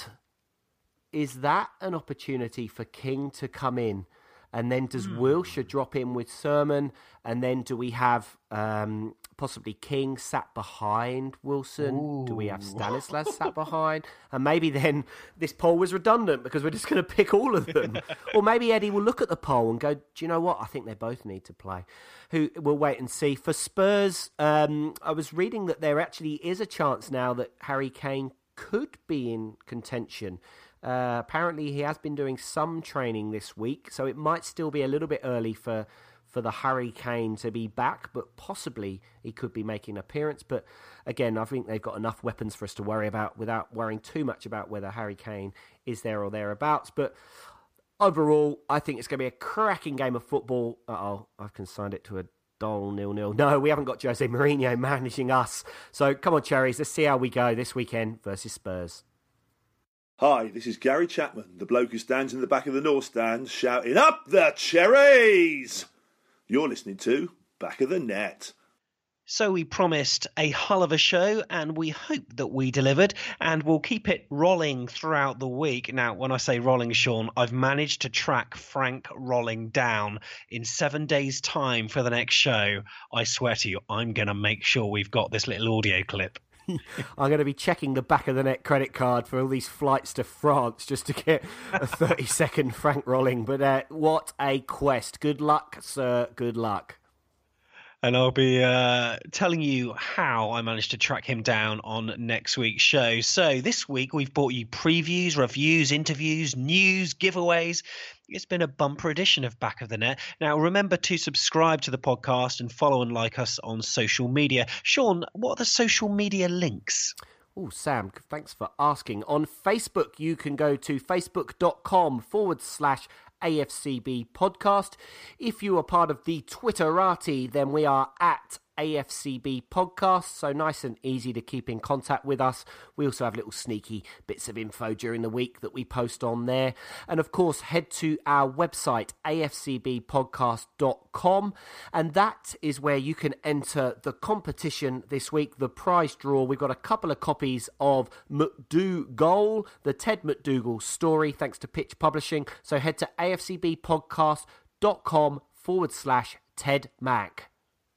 is that an opportunity for King to come in? And then does mm. Wilshere drop in with Sermon? And then do we have um, possibly King sat behind Wilson? Ooh. Do we have Stanislas sat behind? And maybe then this poll was redundant because we're just going to pick all of them. Or maybe Eddie will look at the poll and go, do you know what? I think they both need to play. Who We'll wait and see. For Spurs, um, I was reading that there actually is a chance now that Harry Kane could be in contention. Uh, apparently he has been doing some training this week, so it might still be a little bit early for for the Harry Kane to be back, but possibly he could be making an appearance. But again, I think they've got enough weapons for us to worry about without worrying too much about whether Harry Kane is there or thereabouts. But overall, I think it's going to be a cracking game of football. Uh-oh, I've consigned it to a dull nil-nil. No, we haven't got Jose Mourinho managing us. So come on, Cherries, let's see how we go this weekend versus Spurs. Hi, this is Gary Chapman, the bloke who stands in the back of the North Stand shouting, "Up the Cherries!" You're listening to Back of the Net. So we promised a hull of a show, and we hope that we delivered, and we'll keep it rolling throughout the week. Now, when I say rolling, Sean, I've managed to track Frank Rolling down in seven days' time for the next show. I swear to you, I'm going to make sure we've got this little audio clip. I'm going to be checking the back of the net credit card for all these flights to France just to get a thirty second Frank Rolling. But uh, what a quest. Good luck, sir. Good luck. And I'll be uh, telling you how I managed to track him down on next week's show. So this week we've brought you previews, reviews, interviews, news, giveaways. It's been a bumper edition of Back of the Net. Now, remember to subscribe to the podcast and follow and like us on social media. Sean, what are the social media links? Oh, Sam, thanks for asking. On Facebook, you can go to facebook.com forward slash AFCB podcast. If you are part of the Twitterati, then we are at A F C B podcast, so nice and easy to keep in contact with us. We also have little sneaky bits of info during the week that we post on there. And of course, head to our website, A F C B podcast dot com, and that is where you can enter the competition this week, the prize draw. We've got a couple of copies of McDougall, the Ted McDougall story, thanks to Pitch Publishing. So head to A F C B podcast dot com forward slash Ted Mac.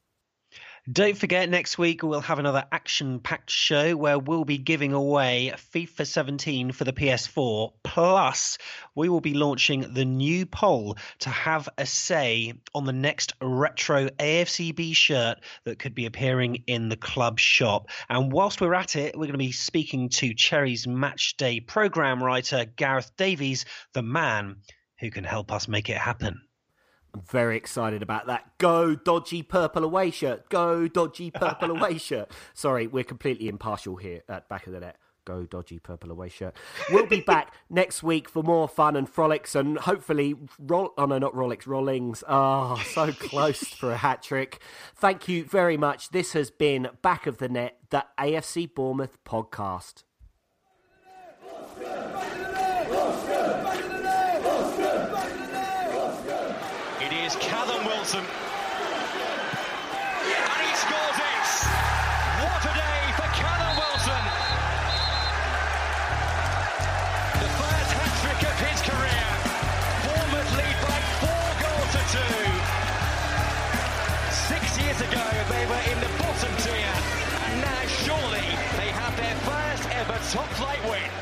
Don't forget, next week we'll have another action-packed show where we'll be giving away FIFA seventeen for the P S four. Plus, we will be launching the new poll to have a say on the next retro A F C B shirt that could be appearing in the club shop. And whilst we're at it, we're going to be speaking to Cherry's Match Day programme writer, Gareth Davies, the man who can help us make it happen. I'm very excited about that. Go dodgy purple away shirt. Go dodgy purple away shirt. Sorry, we're completely impartial here at Back of the Net. Go dodgy purple away shirt. We'll be back next week for more fun and frolics and hopefully roll. Oh no, not Rolex, Rollings. Oh, so close for a hat trick. Thank you very much. This has been Back of the Net, the A F C Bournemouth podcast. Callum Wilson, and he scores it. What a day for Callum Wilson. The first hat-trick of his career. Bournemouth lead by four goals to two. Six years ago they were in the bottom tier, and now surely they have their first ever top flight win.